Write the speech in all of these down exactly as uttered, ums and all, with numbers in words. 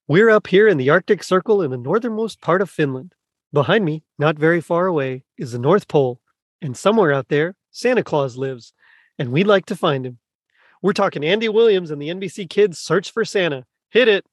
We're up here in the Arctic Circle in the northernmost part of Finland. Behind me, not very far away, is the North Pole. And somewhere out there, Santa Claus lives. And we'd like to find him. We're talking Andy Williams and the N B C Kids' Search for Santa. Hit it!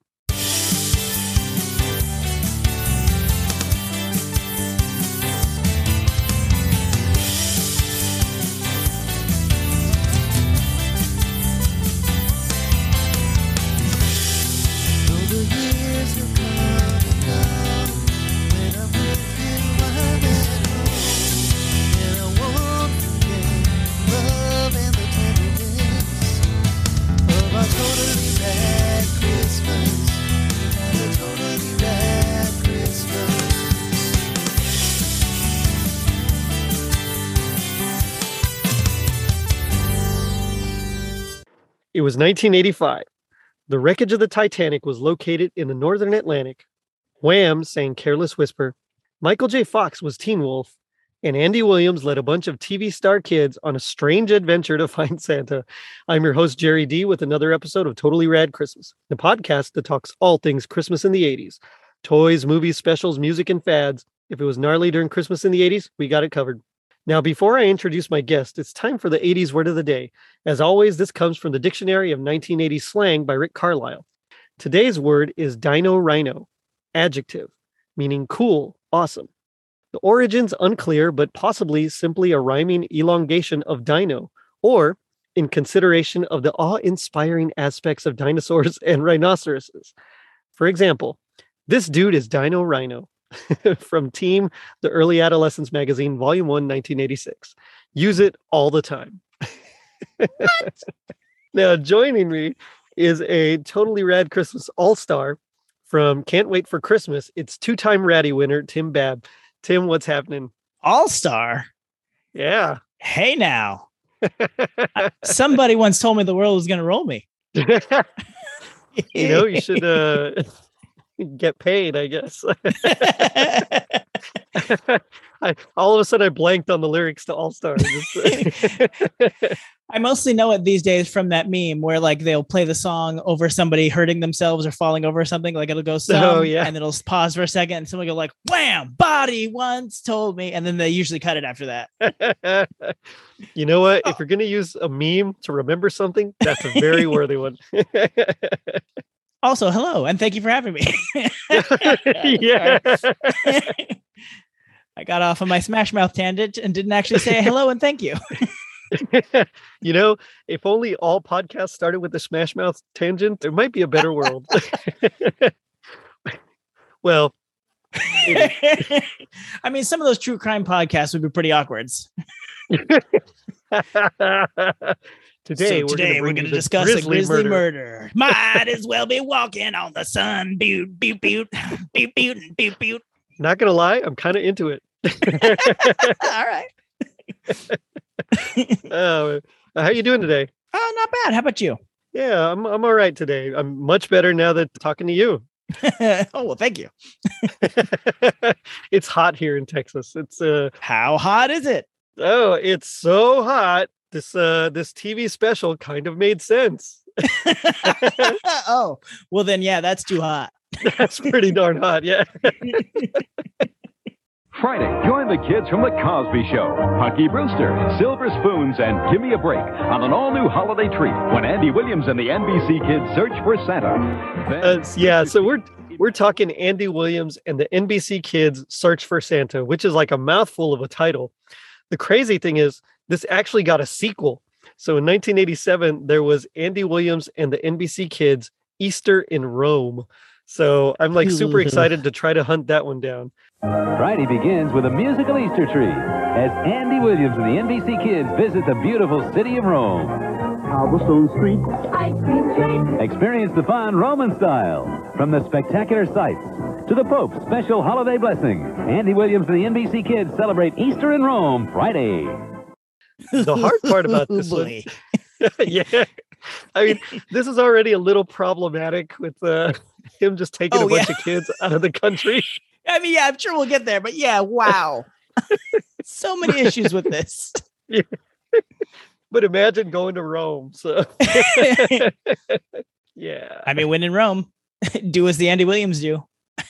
It was nineteen eighty-five. The wreckage of the Titanic was located in the northern Atlantic. Wham sang Careless Whisper. Michael J. Fox was Teen Wolf. And Andy Williams led a bunch of T V star kids on a strange adventure to find Santa. I'm your host, Jerry D, with another episode of Totally Rad Christmas, the podcast that talks all things Christmas in the eighties. Toys, movies, specials, music, and fads. If it was gnarly during Christmas in the eighties, we got it covered. Now, before I introduce my guest, it's time for the eighties word of the day. As always, this comes from the Dictionary of nineteen eighties Slang by Rick Carlisle. Today's word is dino rhino, adjective, meaning cool, awesome. The origin's unclear, but possibly simply a rhyming elongation of dino, or in consideration of the awe-inspiring aspects of dinosaurs and rhinoceroses. For example, this dude is Dino Rhino. From Team, the Early Adolescence Magazine, Volume one, nineteen eighty-six. Use it all the time. Now, joining me is a Totally Rad Christmas All-Star from Can't Wait for Christmas. It's two-time Ratty winner, Tim Babb. Tim, what's happening? All-Star? Yeah. Hey, now. I, somebody once told me the world was going to roll me. You know, you should... Uh... get paid, I guess. I, all of a sudden I blanked on the lyrics to All Star. I mostly know it these days from that meme where like they'll play the song over somebody hurting themselves or falling over something. Like it'll go some, oh, yeah. and it'll pause for a second and someone go like, wham, body once told me. And then they usually cut it after that. You know what? Oh. If you're going to use a meme to remember something, that's a very worthy one. Also, hello, and thank you for having me. Yeah. I got off on my Smash Mouth tangent and didn't actually say hello and thank you. You know, if only all podcasts started with the Smash Mouth tangent, there might be a better world. Well, it... I mean, some of those true crime podcasts would be pretty awkward. Today, so today we're going to discuss grizzly a grizzly murder. murder. Might as well be walking on the sun. Boot, boot, boot, boot, boot, boot, boot. Not going to lie, I'm kind of into it. All right. uh, how you doing today? Oh, not bad. How about you? Yeah, I'm I'm all right today. I'm much better now that talking to you. Oh, well, thank you. It's hot here in Texas. It's uh How hot is it? Oh, it's so hot. This uh this T V special kind of made sense. Oh, well then, yeah, that's too hot. That's pretty darn hot, yeah. Friday, join the kids from The Cosby Show, Punky Brewster, Silver Spoons, and Gimme a Break on an all-new holiday treat when Andy Williams and the N B C Kids search for Santa. Then- Uh, yeah, so we're we're talking Andy Williams and the N B C Kids Search for Santa, which is like a mouthful of a title. The crazy thing is, this actually got a sequel. So in nineteen eighty-seven, there was Andy Williams and the N B C Kids Easter in Rome. So I'm like super excited to try to hunt that one down. Friday begins with a musical Easter tree as Andy Williams and the N B C Kids visit the beautiful city of Rome. Cobblestone Street. Ice cream train. Experience the fun Roman style. From the spectacular sights to the Pope's special holiday blessing, Andy Williams and the N B C Kids celebrate Easter in Rome Friday. The hard part about this one, yeah, I mean, this is already a little problematic with uh, him just taking Oh, a bunch yeah. of kids out of the country. I mean, yeah, I'm sure we'll get there, but yeah, wow. So many issues with this. Yeah. But imagine going to Rome. So yeah. I mean, when in Rome. Do as the Andy Williams do.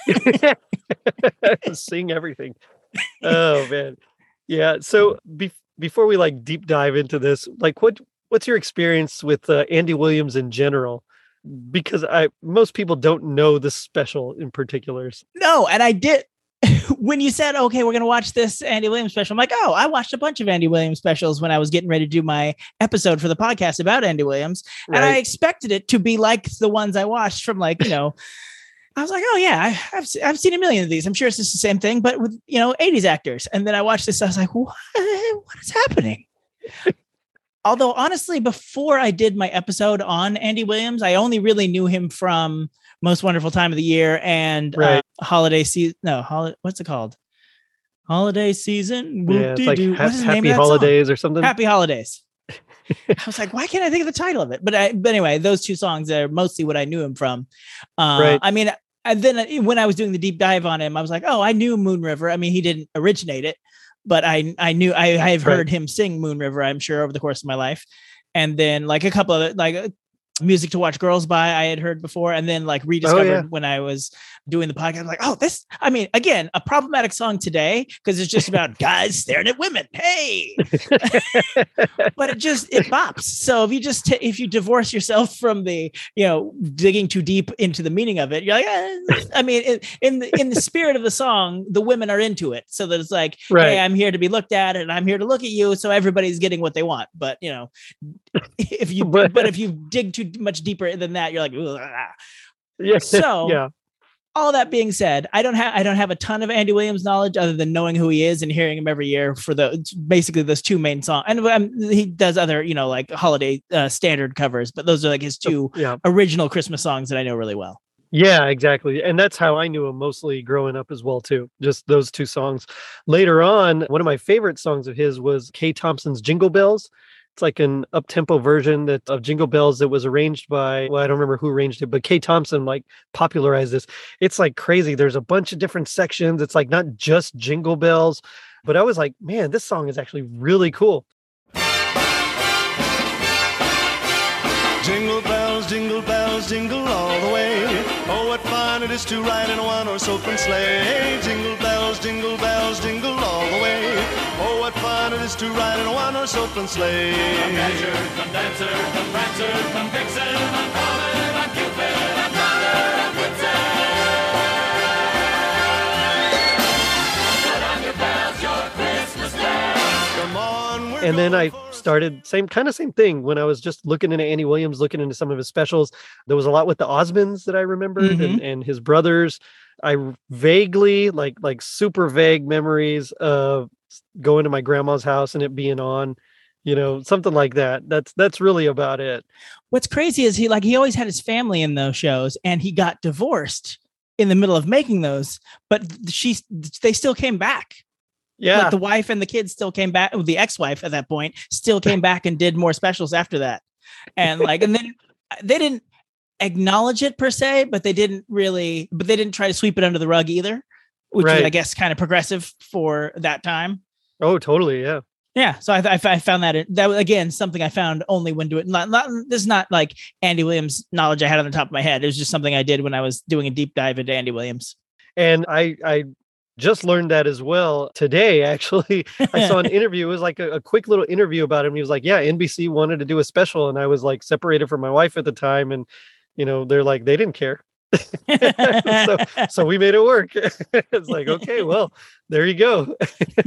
Sing everything. Oh man. Yeah. So be- before we like deep dive into this, like what what's your experience with uh, Andy Williams in general? Because I most people don't know the special in particulars. No, and I did. When you said, okay, we're going to watch this Andy Williams special, I'm like, oh, I watched a bunch of Andy Williams specials when I was getting ready to do my episode for the podcast about Andy Williams. Right. And I expected it to be like the ones I watched from like, you know, I was like, oh yeah, I, I've, I've seen a million of these. I'm sure it's just the same thing, but with, you know, eighties actors. And then I watched this. I was like, what, what is happening? Although honestly, before I did my episode on Andy Williams, I only really knew him from Most Wonderful Time of the Year and Right. uh, Holiday Season. No, hol- what's it called? Holiday Season. Yeah, it's like Whoop-de-doo. ha- What's the name Happy of that song? Holidays or something. Happy Holidays. I was like, why can't I think of the title of it? But I, but anyway, those two songs are mostly what I knew him from. Uh, Right. I mean, and then when I was doing the deep dive on him, I was like, oh, I knew Moon River. I mean, he didn't originate it, but I I knew I I have Right. heard him sing Moon River, I'm sure, over the course of my life. And then like a couple of like uh, Music to Watch Girls By I had heard before, and then like rediscovered yeah. when I was doing the podcast. I'm like, oh, this, I mean, again, a problematic song today because it's just about guys staring at women. Hey, but it just, it bops. So if you just, t- if you divorce yourself from the, you know, digging too deep into the meaning of it, you're like, eh. I mean, it, in the, in the spirit of the song, the women are into it. So that it's like, Right. hey, I'm here to be looked at and I'm here to look at you. So everybody's getting what they want. But you know, if you, But- but if you dig too much deeper than that, you're like, "Ugh." Yeah. So- yeah. All that being said, I don't have I don't have a ton of Andy Williams knowledge other than knowing who he is and hearing him every year for the basically those two main songs. And um, he does other, you know, like holiday uh, standard covers, but those are like his two Yeah. original Christmas songs that I know really well. Yeah, exactly. And that's how I knew him mostly growing up as well, too. Just those two songs. Later on, one of my favorite songs of his was Kay Thompson's Jingle Bells. It's like an up-tempo version that of Jingle Bells that was arranged by, well, I don't remember who arranged it, but Kay Thompson like popularized this. It's like crazy. There's a bunch of different sections. It's like not just Jingle Bells, but I was like, man, this song is actually really cool. Jingle bells, jingle bells, jingle all the way. Oh, what fun it is to ride in a one-horse open sleigh. Jingle bells, jingle bells, jingle all the way. Oh, what fun it is to ride in a one-horse open sleigh. Come Dasher, come Dancer, come Prancer, come Vixen, I'm Comet, I'm Cupid, I'm Donner, I'm Blitzen. Put on your bells, your Christmas bells. Come on, we're And then going I for- started same kind of same thing when I was just looking into Andy Williams, looking into some of his specials. There was a lot with the Osmonds that I remembered Mhm. and, and his brothers. I vaguely like like super vague memories of going to my grandma's house and it being on, you know, something like that. That's that's really about it. What's crazy is he like he always had his family in those shows and he got divorced in the middle of making those, but she they still came back. Yeah. Like the wife and the kids still came back. The ex-wife at that point still came back and did more specials after that. And like, and then they didn't acknowledge it per se, but they didn't really, but they didn't try to sweep it under the rug either, which is, Right. I guess, kind of progressive for that time. Oh, totally. Yeah. Yeah. So I, I, I found that that was, again, something I found only when doing, not, not, this is not like Andy Williams knowledge I had on the top of my head. It was just something I did when I was doing a deep dive into Andy Williams. And I I just learned that as well today, actually. I saw an interview. It was like a, a quick little interview about him. He was like, yeah, N B C wanted to do a special. And I was like separated from my wife at the time. And, you know, they're like, they didn't care. so, so we made it work. It's like, okay, well, there you go.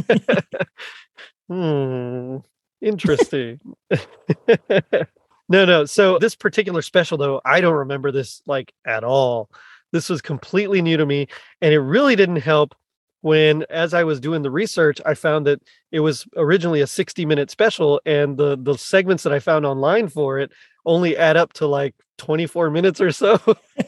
hmm. Interesting. No, no. So this particular special, though, I don't remember this like at all. This was completely new to me. And it really didn't help when, as I was doing the research, I found that it was originally a sixty minute special. And the, the segments that I found online for it only add up to like twenty-four minutes or so.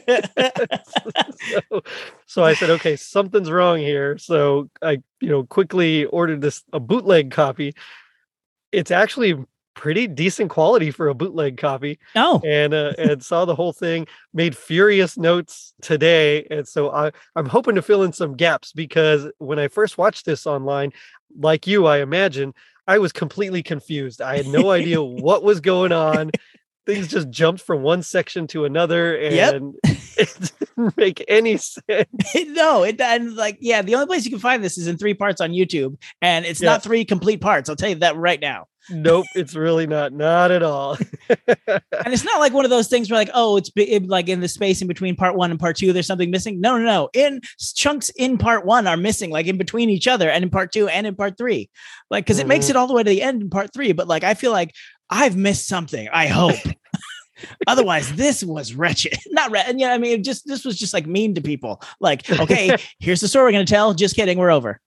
so. So I said, okay, something's wrong here. So I, you know, quickly ordered this, a bootleg copy. It's actually pretty decent quality for a bootleg copy. Oh, and uh, and saw the whole thing, made furious notes today. And so I, I'm hoping to fill in some gaps because when I first watched this online, like you, I imagine, I was completely confused. I had no idea what was going on. things just jumped from one section to another, and Yep. it didn't make any sense. No, it and like yeah, the only place you can find this is in three parts on YouTube, and it's Yeah. not three complete parts. I'll tell you that right now. Nope, it's really not, not at all. And it's not like one of those things where like, oh, it's bi- it, like in the space in between part one and part two, there's something missing. No, no, no. In chunks in part one are missing, like in between each other, and in part two and in part three, like because it makes Mhm. it all the way to the end in part three. But like, I feel like I've missed something. I hope. Otherwise, this was wretched. Not wretched. Yeah, I mean, it just this was just like mean to people. Like, okay, here's the story we're gonna tell. Just kidding, we're over.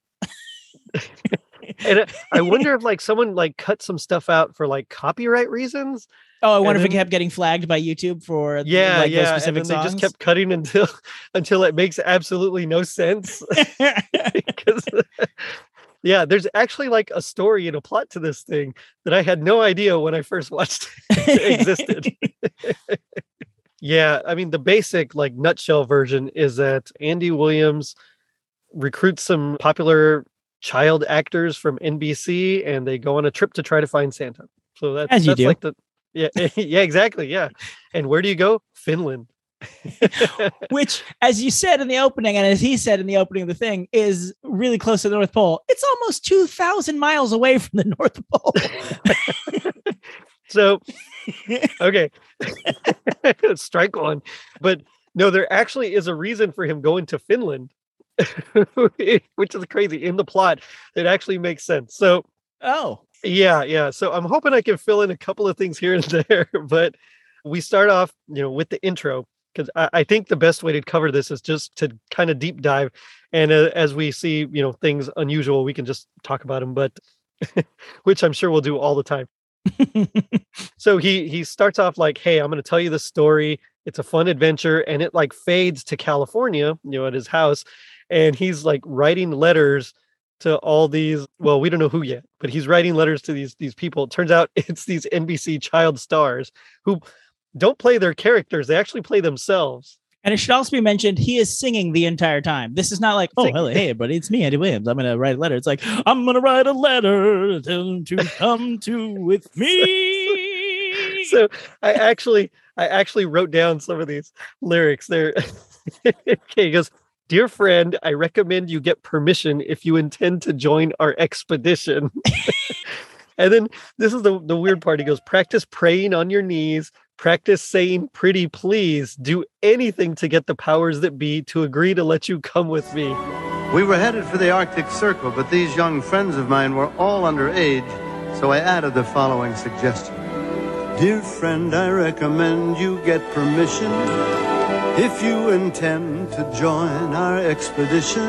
And I- I wonder if like someone like cut some stuff out for like copyright reasons. Oh, I wonder And if it then- kept getting flagged by YouTube for Yeah, like those yeah. And specific then they songs. just kept cutting until until it makes absolutely no sense. Because yeah, there's actually like a story and a plot to this thing that I had no idea when I first watched it existed. Yeah, I mean the basic like nutshell version is that Andy Williams recruits some popular child actors from N B C and they go on a trip to try to find Santa. So that's, As you that's do. like the yeah, yeah, exactly. Yeah. And where do you go? Finland. Which, as you said in the opening, and as he said in the opening of the thing, is really close to the North Pole. It's almost two thousand miles away from the North Pole. So, okay, strike one. But no, there actually is a reason for him going to Finland, which is crazy. In the plot, it actually makes sense. So, Oh, yeah, yeah. So I'm hoping I can fill in a couple of things here and there. But we start off, you know, with the intro, because I, I think the best way to cover this is just to kind of deep dive. And uh, as we see, you know, things unusual, we can just talk about them. But which I'm sure we'll do all the time. So he he starts off like, hey, I'm going to tell you the story. It's a fun adventure, and it like fades to California, you know, at his house, and he's like writing letters to all these. Well, we don't know who yet, but he's writing letters to these these people. It turns out it's these N B C child stars who don't play their characters; they actually play themselves. and it should also be mentioned he is singing the entire time. This is not like, oh, Sing- hello, hey, everybody, it's me, Andy Williams. I'm gonna write a letter. It's like, I'm gonna write a letter, tell them to come to with me. So I actually I actually wrote down some of these lyrics there. Okay, he goes, dear friend, I recommend you get permission if you intend to join our expedition. And then this is the, the weird part. He goes, practice praying on your knees, practice saying pretty please, do anything to get the powers that be to agree to let you come with me. We were headed for the Arctic Circle, but these young friends of mine were all underage, so I added the following suggestion. Dear friend, I recommend you get permission if you intend to join our expedition.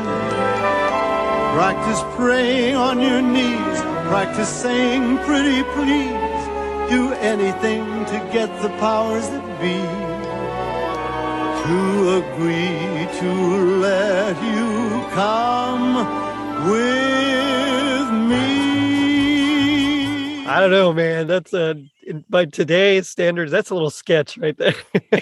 Practice praying on your knees, practice saying pretty please, do anything to get the powers that be to agree to let you come with me. I don't know, man. That's a, in- by today's standards, that's a little sketch right there.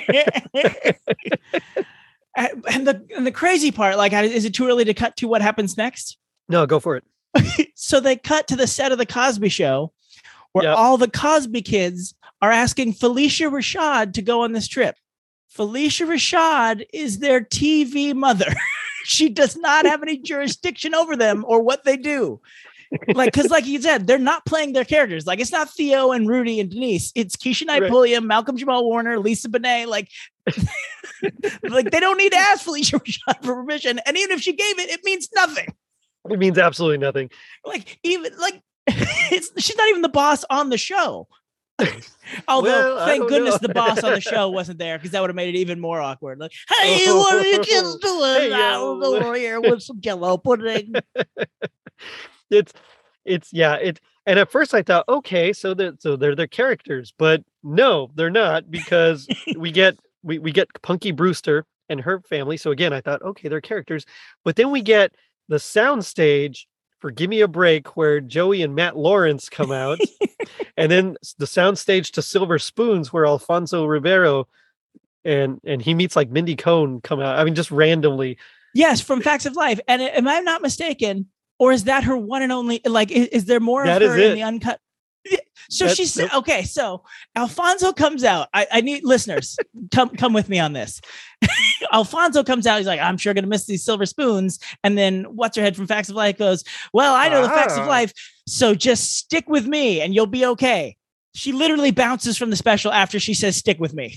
And and the and the crazy part, like, is it too early to cut to what happens next? No, go for it. So they cut to the set of the Cosby Show, where Yep. all the Cosby kids are asking Felicia Rashad to go on this trip. Felicia Rashad is their T V mother. She does not have any jurisdiction over them or what they do. Like, because like you said, they're not playing their characters. Like, it's not Theo and Rudy and Denise. It's Keisha Knight Right. Pulliam, Malcolm Jamal Warner, Lisa Bonet. Like, like they don't need to ask Felicia Rashad for permission. And even if she gave it, it means nothing. It means absolutely nothing. Like, even like it's she's not even the boss on the show. Although, Well, I thank don't goodness know. the boss on the show wasn't there, because that would have made it even more awkward. Like, hey, what are you kids doing? Hey, I'll yo. go over here with some Jello pudding. It's it's yeah, it and at first I thought, okay, so that so they're their characters, but no, they're not, because we get we, we get Punky Brewster and her family. So again, I thought, okay, they're characters, but then we get the sound stage for Give Me a Break, where Joey and Matt Lawrence come out, and then the sound stage to Silver Spoons, where Alfonso Ribeiro and and he meets like Mindy Cohn come out. I mean, just randomly. Yes, from Facts of Life. And am I not mistaken? Or is that her one and only? Like, is, is there more That of is her in it. the uncut? So That's- she said, nope. okay, so Alfonso comes out. I, I need listeners, come come with me on this. Alfonso comes out. He's like, I'm sure going to miss these silver spoons. And then what's her head from Facts of Life goes, well, I know the facts of Ah. life. So just stick with me and you'll be okay. She literally bounces from the special after she says, stick with me.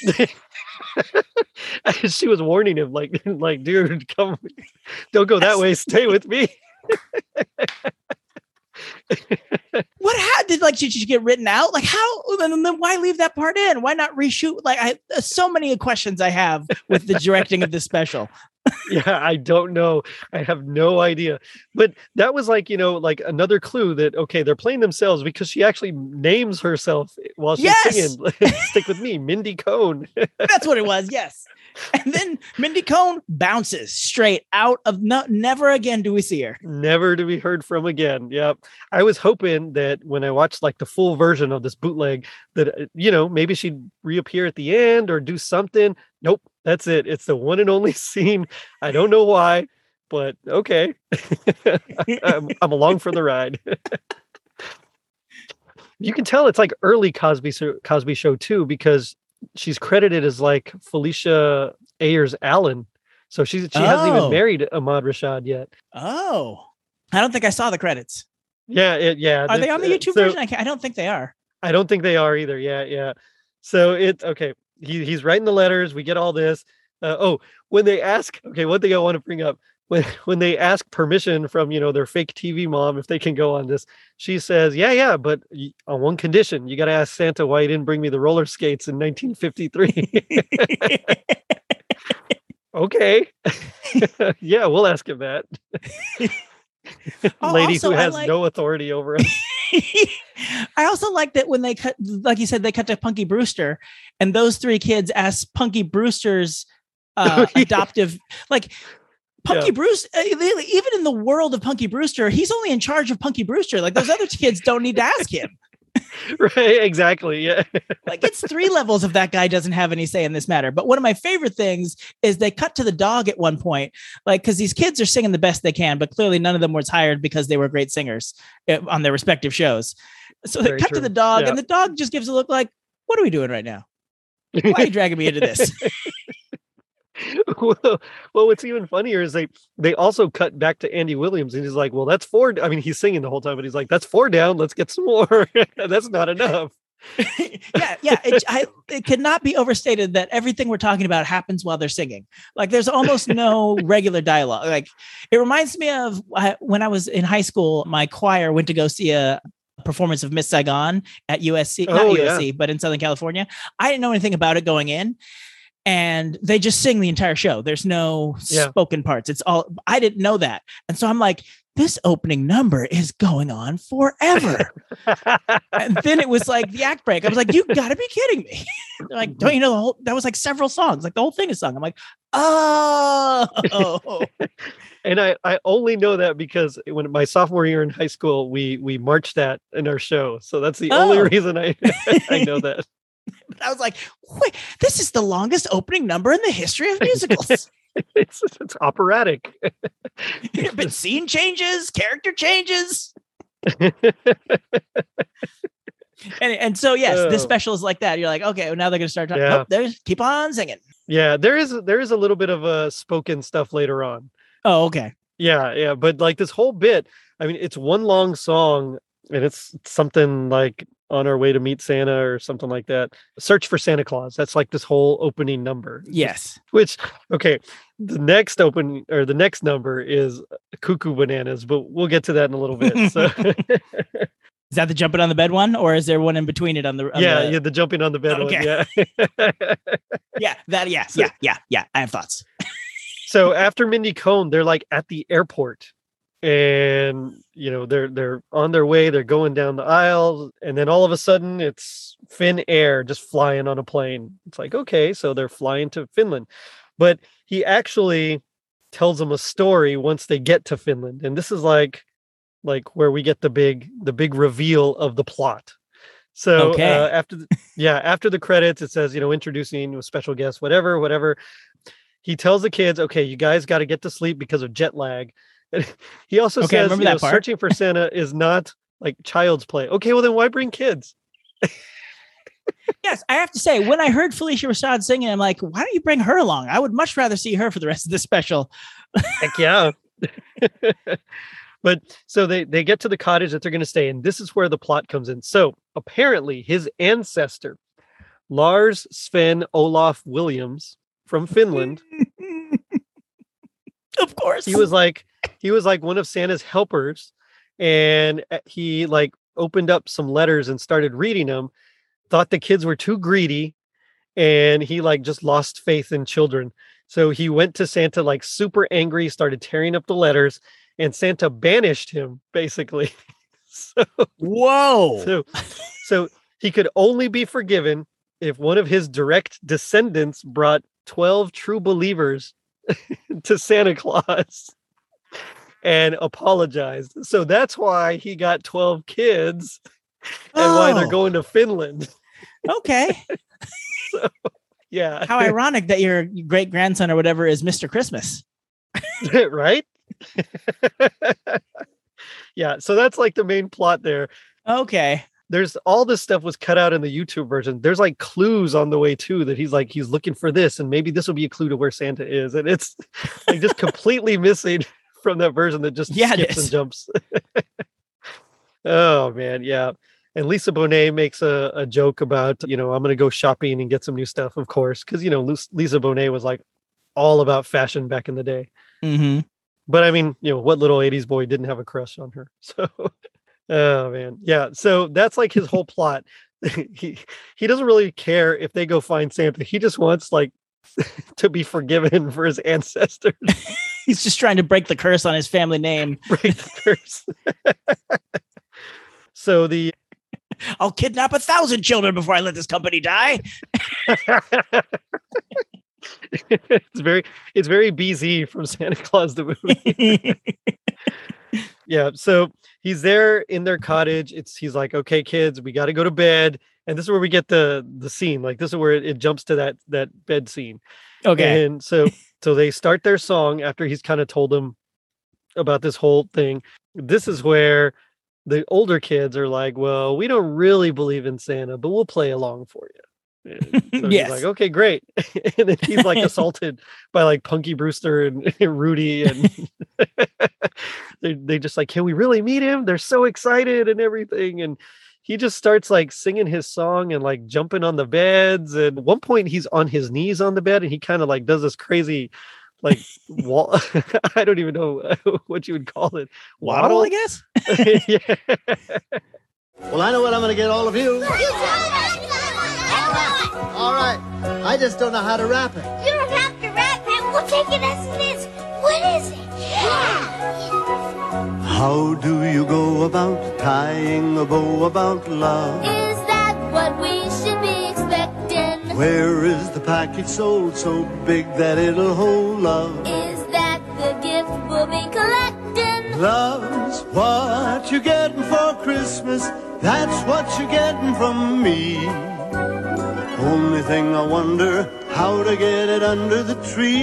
She was warning him, like, like, dude, come, don't go that way. Stay with me. What how did like did she get written out? Like how and then why leave that part in? Why not reshoot? Like I there's so many questions I have with the directing of this special. Yeah, I don't know. I have no idea. But that was like, you know, like another clue that, okay, they're playing themselves because she actually names herself while she's Yes! singing. Stick with me, Mindy Cohn. That's what it was. Yes. And then Mindy Cohn bounces straight out of no, never again do we see her. Never to be heard from again. Yep. I was hoping that when I watched like the full version of this bootleg that, uh, you know, maybe she'd reappear at the end or do something. Nope. That's it. It's the one and only scene. I don't know why, but okay. I'm, I'm along for the ride. You can tell it's like early Cosby Cosby Show too, because she's credited as like Felicia Ayers Allen. So she's she hasn't Oh. even married Ahmad Rashad yet. Oh. I don't think I saw the credits. Yeah, it, yeah. Are they that's- on the uh, YouTube so- version? I, can't, I don't think they are. I don't think they are either. Yeah, yeah. So it's okay. He he's writing the letters. We get all this. Uh, oh, when they ask, okay, one thing I want to bring up when when they ask permission from you know their fake T V mom if they can go on this, she says, yeah, yeah, but y- on one condition, you got to ask Santa why he didn't bring me the roller skates in nineteen fifty-three. Okay, yeah, we'll ask him that. Oh, Lady also, who I has like- no authority over us. I also like that when they cut, like you said, they cut to Punky Brewster, and those three kids ask Punky Brewster's uh, Yeah. adoptive, like Punky Yeah. Brewster. uh, Even in the world of Punky Brewster, he's only in charge of Punky Brewster. Like those other kids don't need to ask him. Right, exactly. Yeah. Like it's three levels of that guy doesn't have any say in this matter. But one of my favorite things is they cut to the dog at one point, like because these kids are singing the best they can, but clearly none of them was hired because they were great singers uh, on their respective shows. So they Very cut to true. the dog, Yeah. and the dog just gives a look like, "What are we doing right now? Why are you dragging me into this?" well, well, what's even funnier is they they also cut back to Andy Williams, and he's like, "Well, that's four." I mean, he's singing the whole time, but he's like, "That's four down. Let's get some more." That's not enough. yeah, yeah. It, I, it could not be overstated that everything we're talking about happens while they're singing. Like there's almost no regular dialogue. Like it reminds me of uh, when I was in high school, my choir went to go see a performance of Miss Saigon at U S C, not Oh, U S C, yeah. but in Southern California. I didn't know anything about it going in. And they just sing the entire show. There's no Yeah. spoken parts. It's all, I didn't know that. And so I'm like, this opening number is going on forever. And then it was like the act break. I was like, you gotta be kidding me. They're like, don't you know the whole, that was like several songs, like the whole thing is sung. I'm like, oh, And I, I only know that because when my sophomore year in high school, we we marched that in our show. So that's the only Oh. reason I I know that. I was like, wait, this is the longest opening number in the history of musicals. It's it's operatic. But scene changes, character changes. And, and so, yes, this Oh. special is like that. You're like, okay, well, now they're going to start talking. Yeah. Oh, there's keep on singing. Yeah, there is there is a little bit of a spoken stuff later on. Oh, okay. Yeah, yeah, but like this whole bit, I mean, it's one long song, and it's something like "On Our Way to Meet Santa" or something like that. "Search for Santa Claus." That's like this whole opening number. Yes. Which, okay, the next open or the next number is "Cuckoo Bananas," but we'll get to that in a little bit. So, Is that the jumping on the bed one, or is there one in between it on the? On yeah, the- yeah, the jumping on the bed one. Okay. Yeah. yeah, that. Yes, So- yeah, yeah, yeah. I have thoughts. So after Mindy Cohn, they're like at the airport, and you know they're they're on their way. They're going down the aisle, and then all of a sudden it's Finn Air just flying on a plane. It's like, okay, so they're flying to Finland, but he actually tells them a story once they get to Finland, and this is like like where we get the big the big reveal of the plot. So Okay. uh, after the, yeah after the credits, it says, you know, introducing a special guest, whatever, whatever. He tells the kids, okay, you guys got to get to sleep because of jet lag. And he also Okay, I says, remember you know, that part. searching for Santa is not like child's play. Okay, well then why bring kids? Yes, I have to say, when I heard Felicia Rashad singing, I'm like, why don't you bring her along? I would much rather see her for the rest of the special. Heck yeah. But so they, they get to the cottage that they're going to stay in. This is where the plot comes in. So apparently his ancestor, Lars Sven Olaf Williams from Finland, of course, he was like, he was like one of Santa's helpers, and he like opened up some letters and started reading them, thought the kids were too greedy, and he like just lost faith in children. So he went to Santa like super angry, started tearing up the letters, and Santa banished him basically. so, Whoa. So, so he could only be forgiven if one of his direct descendants brought twelve true believers to Santa Claus and apologized. So that's why he got twelve kids and oh. why they're going to Finland. Okay. So, yeah. How ironic that your great grandson or whatever is Mister Christmas. Right? Yeah. So that's like the main plot there. Okay. There's all this stuff was cut out in the YouTube version. There's like clues on the way too, that he's like, he's looking for this, and maybe this will be a clue to where Santa is. And it's like just completely missing from that version that just yeah, skips and jumps. Oh man. Yeah. And Lisa Bonet makes a, a joke about, you know, I'm going to go shopping and get some new stuff, of course. Cause you know, Lisa Bonet was like all about fashion back in the day. Mm-hmm. But I mean, you know, what little eighties boy didn't have a crush on her? So, oh man. Yeah. So that's like his whole plot. he, he doesn't really care if they go find Santa. He just wants like to be forgiven for his ancestors. He's just trying to break the curse on his family name. Break the curse. So the, I'll kidnap a thousand children before I let this company die. it's very, it's very B Z from Santa Claus the movie. Yeah. So he's there in their cottage. It's, he's like, okay, kids, we got to go to bed. And this is where we get the, the scene. Like this is where it, it jumps to that, that bed scene. Okay. And so, so they start their song after he's kind of told them about this whole thing. This is where the older kids are like, well, we don't really believe in Santa, but we'll play along for you. So yes. He's like, okay, great. And then he's like assaulted by like Punky Brewster and, and Rudy. And they they just like, can we really meet him? They're so excited and everything. And he just starts like singing his song and like jumping on the beds. And at one point he's on his knees on the bed and he kind of like does this crazy like wall. I don't even know what you would call it. Waddle, I guess. Yeah. Well, I know what I'm going to get all of you. All right. All right. I just don't know how to wrap it. You don't have to wrap it. We'll take it as it is. What is it? Yeah. How do you go about tying a bow about love? Is that what we should be expecting? Where is the package sold so big that it'll hold love? Is that the gift we'll be collecting? Love's what you're getting for Christmas. That's what you're getting from me. Only thing I wonder, how to get it under the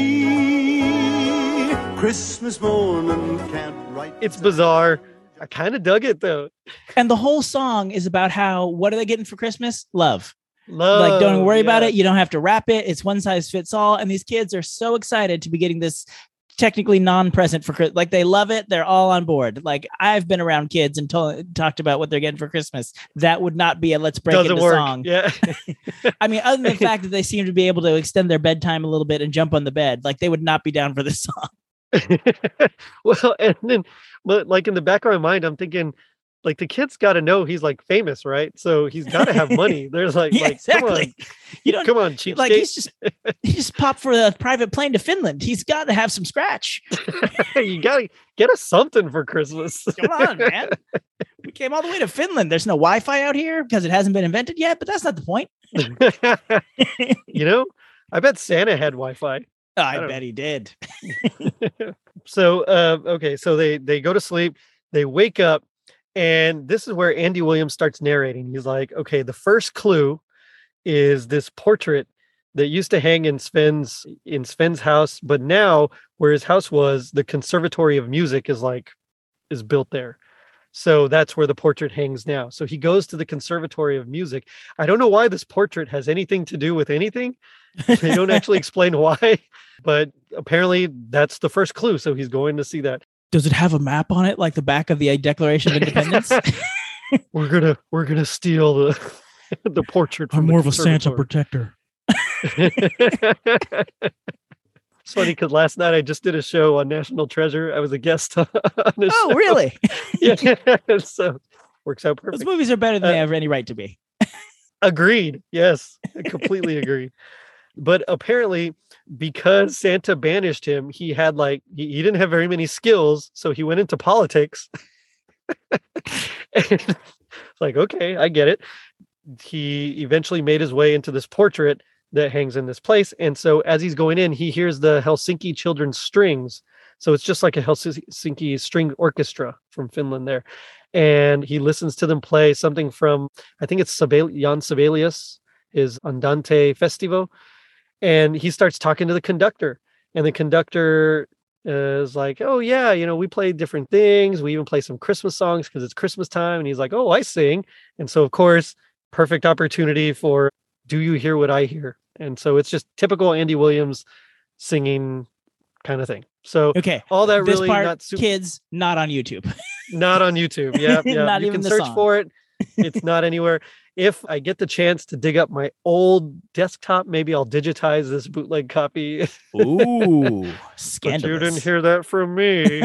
tree. Christmas morning, can't write. It's bizarre. I kind of dug it though. And the whole song is about how, what are they getting for Christmas? Love. Love. Like, don't worry yeah. about it. You don't have to wrap it. It's one size fits all. And these kids are so excited to be getting this technically non-present for Christmas. Like, they love it. They're all on board. Like, I've been around kids and told, talked about what they're getting for Christmas. That would not be a let's break Doesn't into work. song. Yeah. I mean, other than the fact that they seem to be able to extend their bedtime a little bit and jump on the bed, like they would not be down for this song. Well, and then, but like in the back of my mind, I'm thinking, like the kid's got to know he's like famous, right? So he's got to have money. There's like, Yeah, like exactly. come on, You don't come on, cheapskate. like he's just he just popped for a private plane to Finland. He's got to have some scratch. You gotta get us something for Christmas. Come on, man. We came all the way to Finland. There's no Wi-Fi out here because it hasn't been invented yet, but that's not the point. You know, I bet Santa had Wi-Fi. Oh, I, I don't bet he did. So, uh, okay, so they they go to sleep, they wake up, and this is where Andy Williams starts narrating. He's like, okay, the first clue is this portrait that used to hang in Sven's in Sven's house, but now where his house was, the Conservatory of Music is like is built there. So that's where the portrait hangs now. So he goes to the Conservatory of Music. I don't know why this portrait has anything to do with anything. They don't actually explain why, but apparently that's the first clue. So he's going to see that. Does it have a map on it, like the back of the Declaration of Independence? we're gonna we're gonna steal the the portrait. From I'm the more of a Santa conservatory. protector. It's funny because last night I just did a show on National Treasure. I was a guest on the Oh, show. really? Yeah, so works out perfect. Those movies are better than Uh, they have any right to be. Agreed. Yes, I completely agree. But apparently, because Santa banished him, he had like he, he didn't have very many skills, so he went into politics. And it's like, okay, I get it. He eventually made his way into this portrait that hangs in this place. And so as he's going in, he hears the Helsinki Children's Strings. So it's just like a Helsinki string orchestra from Finland there. And he listens to them play something from, I think it's Sibel- Jan Sibelius, his Andante Festivo. And he starts talking to the conductor. And the conductor uh, is like, oh, yeah, you know, we play different things. We even play some Christmas songs because it's Christmas time. And he's like, oh, I sing. And so, of course, perfect opportunity for Do You Hear What I Hear? And so it's just typical Andy Williams singing kind of thing. So Okay. all that This really part, not super, kids, not on YouTube. not on YouTube. Yeah, yeah. Not You even can the search song. for it. It's not anywhere. If I get the chance to dig up my old desktop, maybe I'll digitize this bootleg copy. Ooh, But scandalous. you didn't hear that from me.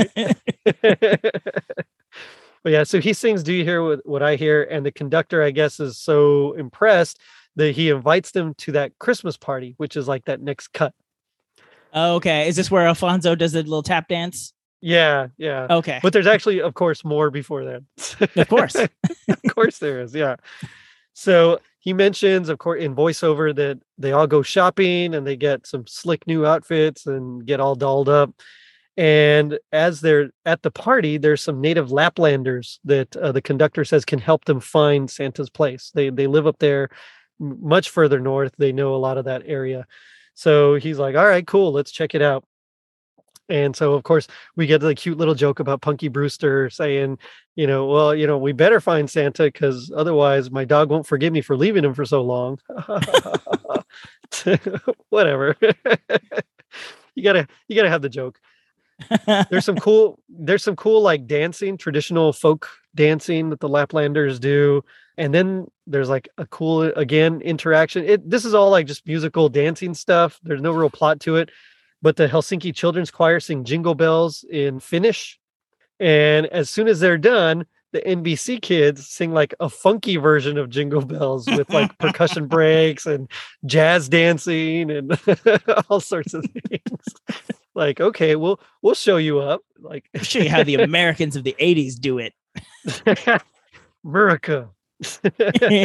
But yeah, so he sings Do You Hear What, what I Hear? And the conductor, I guess, is so impressed that he invites them to that Christmas party, which is like that next cut. Okay. Is this where Alfonso does a little tap dance? Yeah, yeah. Okay. But there's actually, of course, more before that. Of course. Of course there is, yeah. So he mentions, of course, in voiceover that they all go shopping and they get some slick new outfits and get all dolled up. And as they're at the party, there's some native Laplanders that uh, the conductor says can help them find Santa's place. They they live up there m- much further north. They know a lot of that area. So he's like, all right, cool, let's check it out. And so, of course, we get the cute little joke about Punky Brewster saying, you know, well, you know, we better find Santa because otherwise my dog won't forgive me for leaving him for so long. Whatever. you gotta, you gotta have the joke. There's some cool, there's some cool like dancing, traditional folk dancing that the Laplanders do. And then there's like a cool, again, interaction. It, this is all like just musical dancing stuff. There's no real plot to it. But the Helsinki Children's Choir sing Jingle Bells in Finnish. And as soon as they're done, the N B C kids sing like a funky version of Jingle Bells with like percussion breaks and jazz dancing and all sorts of things. Like, okay, we'll we'll show you up. Like I'll show you how the Americans of the eighties do it. America. Hey,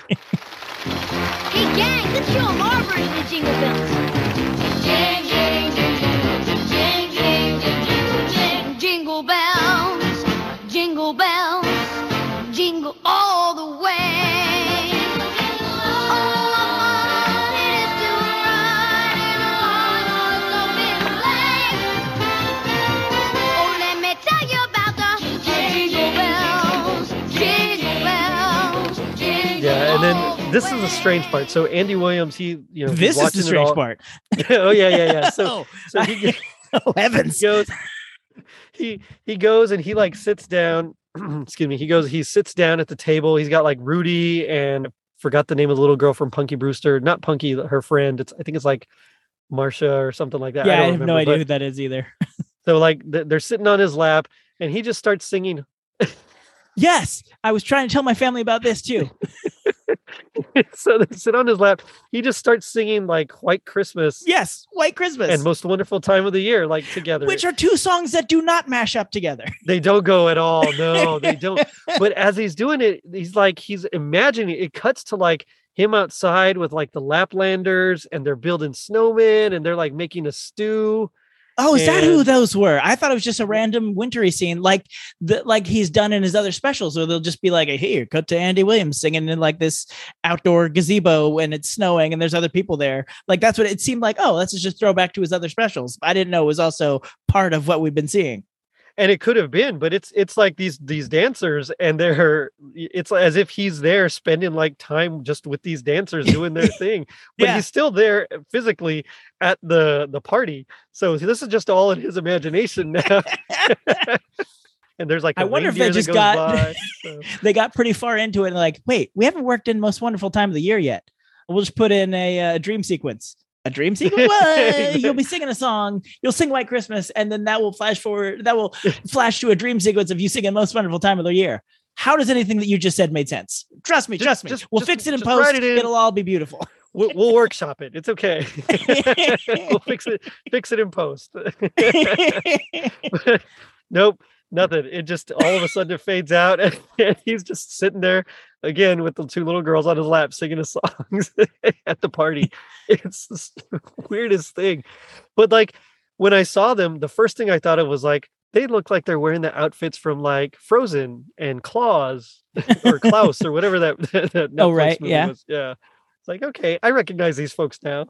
gang, let's show them our version of Jingle Bells. Jing, jing, jing, jing, jing, jing, jing, jing, jingle bells, jingle bells, jingle all the way. Oh, what fun it is to ride in a one-horse open sleigh. Oh, let me tell you about the jingle bells, jingle bells, jingle Yeah, and all then the this is the way. strange part. So Andy Williams, he you know he's This is watching the it strange all- part. Oh yeah, yeah, yeah. So Oh, so he, oh, heavens. he goes he he goes and he like sits down. Excuse me. He goes. He sits down at the table. He's got like Rudy and forgot the name of the little girl from Punky Brewster. Not Punky, her friend. It's I think it's like Marcia or something like that. Yeah, I, don't have remember, no idea but- who that is either. So like th- they're sitting on his lap, and he just starts singing. Yes, I was trying to tell my family about this too. So they sit on his lap. He just starts singing like White Christmas Yes, White Christmas, and Most Wonderful Time of the Year, like together. which are two songs that do not mash up together. They don't go at all. No, they don't. But as he's doing it, he's like, he's imagining it cuts to like him outside with like the Laplanders and they're building snowmen and they're like making a stew. Oh, is that who And- those were? I thought it was just a random wintry scene, like the like he's done in his other specials, where they'll just be like, "Here, cut to Andy Williams singing in like this outdoor gazebo when it's snowing and there's other people there." Like that's what it seemed like. Oh, let's just throw back to his other specials. I didn't know it was also part of what we've been seeing. And it could have been, but it's it's like these these dancers, and they're it's as if he's there spending like time just with these dancers doing their thing, but Yeah. he's still there physically at the the party. So this is just all in his imagination now. And there's like I a wonder if they reindeer that just goes got- by, so. They got pretty far into it and like, wait, we haven't worked in most wonderful time of the year yet. We'll just put in a uh, dream sequence. A dream sequence. What? You'll be singing a song. You'll sing White Christmas, and then that will flash forward. That will flash to a dream sequence of you singing most wonderful time of the year. How does anything that you just said made sense? Trust me, Just- trust me. just- we'll just- fix it in just post. write it in. It'll all be beautiful. We'll, we'll workshop it. It's okay. We'll fix it. Fix it in post. Nope, nothing. It just all of a sudden it fades out, and, and he's just sitting there again with the two little girls on his lap singing his songs at the party. It's the weirdest thing. But like when I saw them, the first thing I thought of was like they look like they're wearing the outfits from like Frozen and Claus or Klaus or whatever that, that, that Oh, Netflix right, movie yeah. was. Yeah. It's like, okay, I recognize these folks now.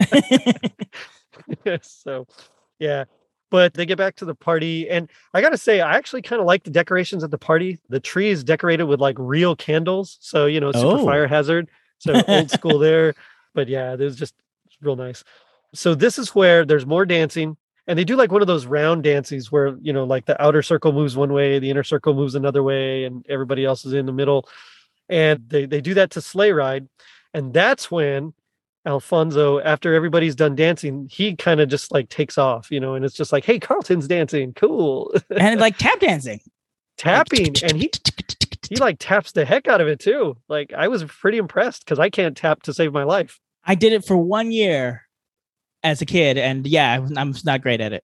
So yeah. But they get back to the party, and I gotta say, I actually kind of like the decorations at the party. The tree is decorated with like real candles, so you know, super Oh. fire hazard. So old school there. But yeah, it was just real nice. So this is where there's more dancing, and they do like one of those round dances where you know, like the outer circle moves one way, the inner circle moves another way, and everybody else is in the middle. And they they do that to Sleigh Ride, and that's when Alfonso, after everybody's done dancing, he kind of just like takes off, you know, and it's just like, hey, Carlton's dancing, cool. And like tap dancing. Tapping, and he he like taps the heck out of it too. Like I was pretty impressed because I can't tap to save my life. I did it for one year as a kid, and yeah, I'm not great at it.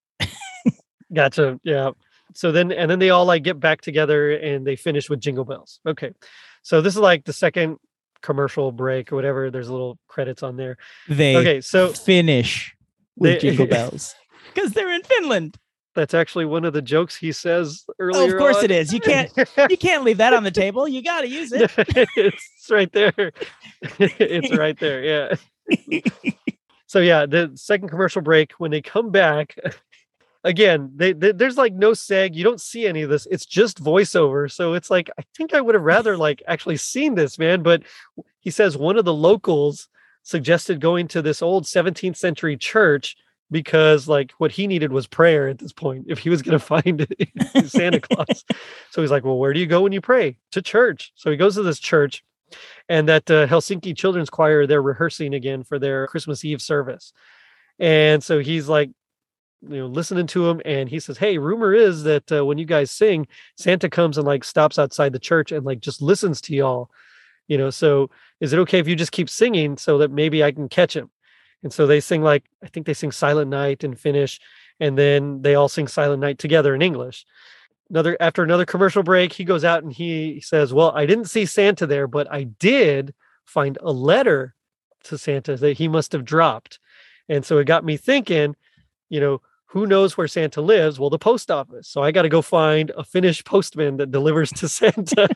Gotcha. Yeah. So then, and then they all like get back together and they finish with Jingle Bells. Okay. So this is like the second commercial break or whatever. There's little credits on there. They Okay. So finish with They- Jingle Bells because they're in Finland. that's actually one of the jokes he says Oh, earlier. of course on. it is. You can't you can't leave that on the table. You got to use it. It's right there. It's right there. Yeah. So yeah, the second commercial break, when they come back, again, they, they there's like no seg. You don't see any of this. It's just voiceover. So it's like, I think I would have rather like actually seen this, man. But he says one of the locals suggested going to this old seventeenth century church because like what he needed was prayer at this point if he was going to find Santa Claus. So he's like, well, where do you go when you pray? To church. So he goes to this church, and that uh, Helsinki Children's Choir, they're rehearsing again for their Christmas Eve service. And so he's like, you know, listening to him, and he says, hey, rumor is that uh, when you guys sing, Santa comes and like stops outside the church and like just listens to y'all, you know, so is it okay if you just keep singing so that maybe I can catch him? And so they sing like, I think they sing Silent Night in Finnish, and then they all sing Silent Night together in English. Another after another commercial break, he goes out and he says, well, I didn't see Santa there, but I did find a letter to Santa that he must have dropped. And so it got me thinking, you know, who knows where Santa lives? Well, the post office. So I got to go find a Finnish postman that delivers to Santa.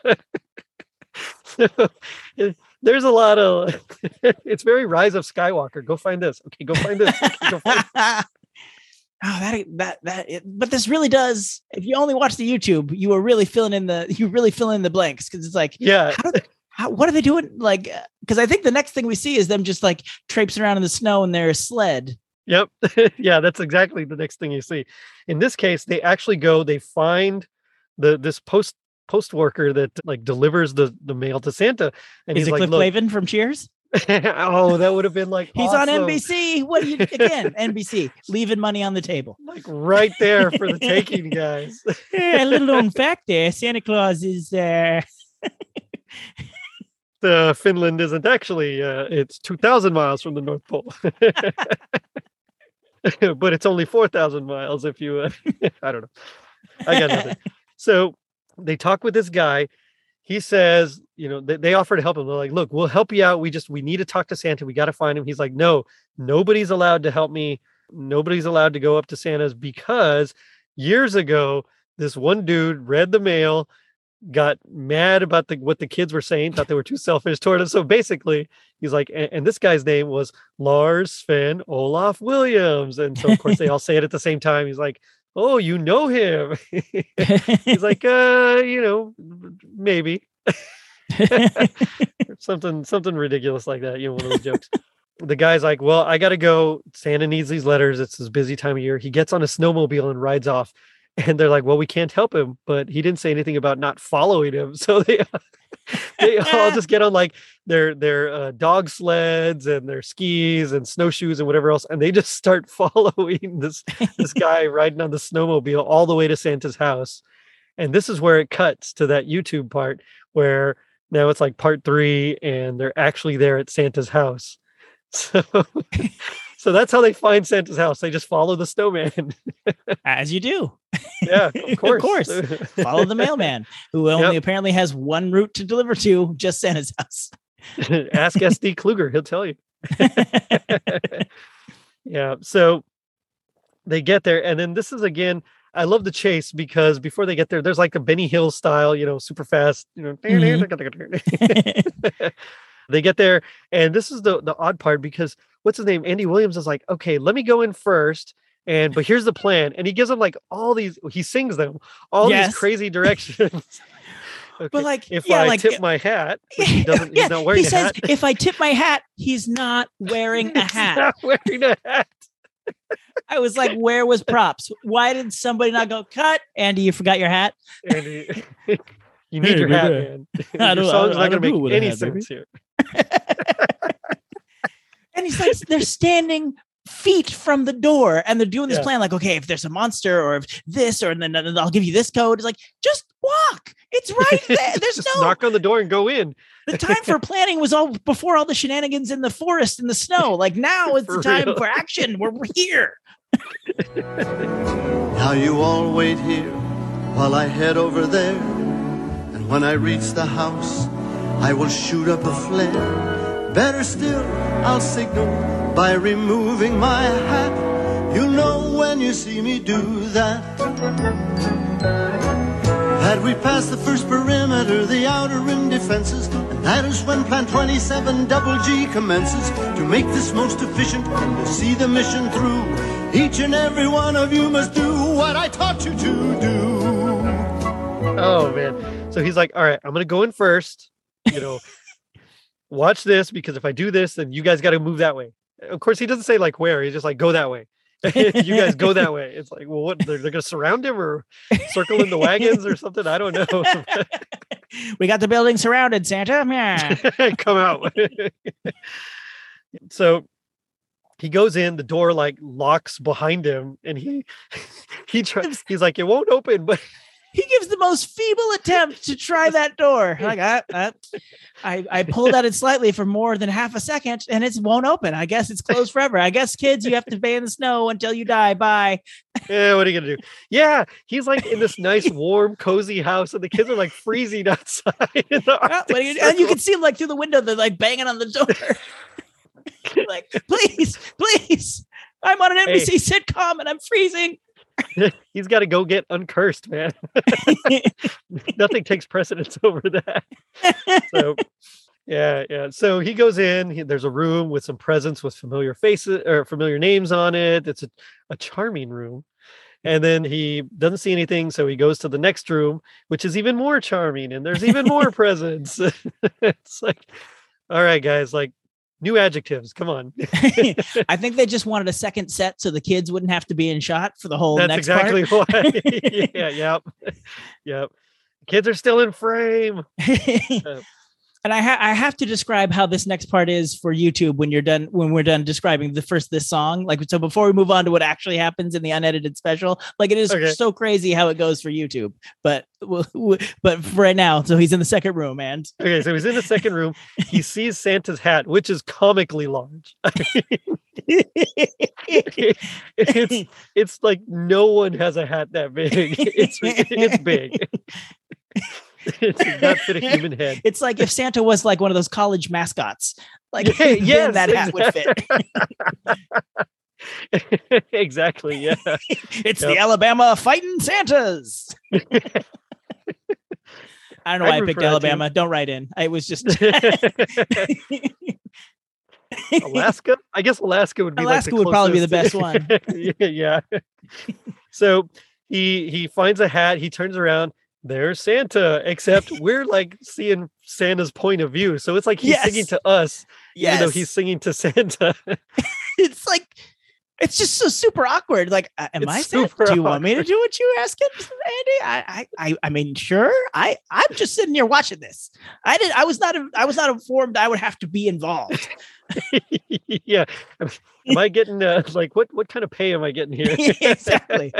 So, it- there's a lot of, it's very Rise of Skywalker. Go find this. Okay, go find this. Okay, go find Oh, that that that. It, but this really does. If you only watch the YouTube, you are really filling in the. You really fill in the blanks because it's like, Yeah. how do, how, what are they doing? Like, because I think the next thing we see is them just like traipsing around in the snow in their sled. Yep. Yeah, that's exactly the next thing you see. In this case, they actually go, they find the this post post worker that like delivers the the mail to Santa. And Is he's it like, Cliff look, Clavin from Cheers? oh, that would have been like He's on awesome. N B C. What do you again? N B C leaving money on the table. Like right there for the taking, guys. Yeah, a little known fact there: Santa Claus is uh, uh, Finland isn't actually, uh, it's two thousand miles from the North Pole. But it's only four thousand miles if you, uh, I don't know. I got nothing. So they talk with this guy. He says, you know, they, they offer to help him. They're like, look, we'll help you out. We just, we need to talk to Santa. We got to find him. He's like, no, nobody's allowed to help me. Nobody's allowed to go up to Santa's because years ago, this one dude read the mail, got mad about the what the kids were saying, thought they were too selfish toward him. So basically, he's like, and, and this guy's name was Lars Sven Olaf Williams. And so, of course, they all say it at the same time. He's like, oh, you know him. He's like, uh, you know, maybe. something something ridiculous like that, you know, one of those jokes. The guy's like, well, I gotta go. Santa needs these letters. It's his busy time of year. He gets on a snowmobile and rides off. And they're like, well, we can't help him, but he didn't say anything about not following him. So they they all just get on like their their uh, dog sleds and their skis and snowshoes and whatever else, and they just start following this this guy riding on the snowmobile all the way to Santa's house. And this is where it cuts to that YouTube part where now it's like part three, and they're actually there at Santa's house. So. So that's how they find Santa's house. They just follow the snowman. As you do. Yeah, of course. Of course. Follow the mailman, who only Yep. apparently has one route to deliver to, just Santa's house. Ask S D Kluger. He'll tell you. Yeah. So they get there. And then this is, again, I love the chase because before they get there, there's like the Benny Hill style, you know, super fast, you know. Mhm. They get there. And this is the, the odd part because what's his name? Andy Williams is like, okay, let me go in first. And but here's the plan. And he gives them like all these, he sings them all Yes. these crazy directions. Okay, But like, if yeah, I like, tip my hat, which he doesn't, yeah, he's not wearing he a says, hat. if I tip my hat, he's not wearing a He's hat. not wearing a hat. I was like, where was props? Why did somebody not go, cut? Andy, you forgot your hat? And he, you need Hey, your hat, baby. man. I Your don't- I song's don't- I not going don't to do it make with a any hat, baby. sense here. And he's like, they're standing feet from the door and they're doing this Yeah. plan like, okay, if there's a monster or if this, or then, then I'll give you this code. It's like, just walk. It's right there. There's Just no knock on the door and go in. the time for planning was all before all the shenanigans in the forest and the snow. Like now it's For the time real. for action. We're here. Now you all wait here while I head over there. And when I reach the house, I will shoot up a flare. Better still, I'll signal by removing my hat. You'll know when you see me do that. That we pass the first perimeter, the outer rim defenses, and that is when Plan twenty-seven double G commences. To make this most efficient and to see the mission through, each and every one of you must do what I taught you to do. Oh, man. So he's like, all right, I'm going to go in first. You know, watch this, because if I do this, then you guys got to move that way. Of course, he doesn't say like where. He's just like, go that way. You guys go that way. It's like, well, what? They're, they're going to surround him or circle in the wagons or something? I don't know. We got the building surrounded, Santa. Yeah. Come out. So he goes in, the door like locks behind him, and he he tries, he's like, it won't open, but He gives the most feeble attempt to try that door. Like I, I, I, I pulled at it slightly for more than half a second, and it won't open. I guess it's closed forever. I guess, kids, you have to stay in the snow until you die. Bye. yeah, what are you gonna do? Yeah, he's like in this nice, warm, cozy house, and the kids are like freezing outside. In the Well, what are you- and you can see them like through the window. They're like banging on the door. Like, please, please. I'm on an N B C sitcom and I'm freezing. He's got to go get uncursed, man. Nothing takes precedence over that. So, yeah, yeah. So he goes in. He, there's a room with some presents with familiar faces or familiar names on it. It's a, a charming room. And then he doesn't see anything, so he goes to the next room, which is even more charming, and there's even more presents. It's like, all right, guys, like new adjectives. Come on. I think they just wanted a second set so the kids wouldn't have to be in shot for the whole That's next exactly part. why. Yeah, yep, yep. Kids are still in frame. Uh, And I, ha- I have to describe how this next part is for YouTube when you're done, when we're done describing the first, this song. Like, so before we move on to what actually happens in the unedited special, like it is Okay. so crazy how it goes for YouTube, but, w- w- but for right now, so he's in the second room and Okay, so he's in the second room. He sees Santa's hat, which is comically large. it's it's like no one has a hat that big. It's it's big. It does not fit a human head. it's like if Santa was like one of those college mascots, like Yeah, then yes, that hat would fit. Exactly. Yeah. It's Yep. the Alabama Fighting Santas. I don't know why I'd I root picked for that, too. Alabama. Don't write in. I was just Alaska? I guess Alaska would be Alaska like the would probably be the closest. best one. Yeah, yeah. So he he finds a hat. He turns around. There's Santa. Except we're like seeing Santa's point of view, so it's like he's Yes. singing to us, Yes. even though he's singing to Santa. It's like, it's just so super awkward. Like, uh, am It's I Santa? super Do you want me to awkward. do what you asking, Andy? I, I, I, I mean, sure. I, I'm just sitting here watching this. I did. I was not. I was not informed. I would have to be involved. Yeah. Am, am I getting uh, like what what kind of pay am I getting here? Exactly.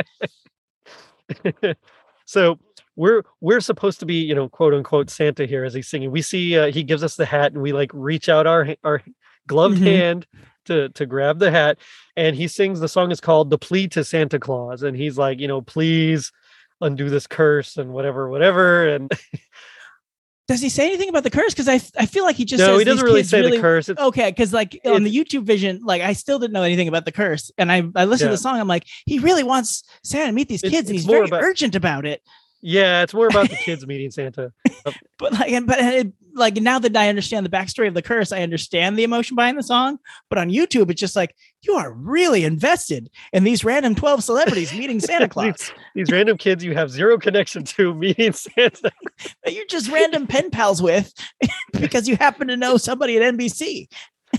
So we're we're supposed to be, you know, quote unquote Santa here as he's singing. We see uh, he gives us the hat and we like reach out our our gloved Mhm. hand to to grab the hat, and he sings. The song is called "The Plea to Santa Claus," and he's like, you know, please undo this curse and whatever, whatever. And Does he say anything about the curse? Because I, I feel like he just no, says he doesn't these really kids say really, the curse. It's, Okay, because like on the YouTube vision, like I still didn't know anything about the curse, and I I listened Yeah. to the song. I'm like, he really wants Santa to meet these It's- kids, and it's he's more very about- urgent about it. yeah, it's more about the kids meeting Santa. But like, and but it, like now that I understand the backstory of the curse, I understand the emotion behind the song. But on YouTube, it's just like you are really invested in these random twelve celebrities meeting Santa Claus. these, these random kids you have zero connection to meeting Santa. That you're just random pen pals with because you happen to know somebody at N B C.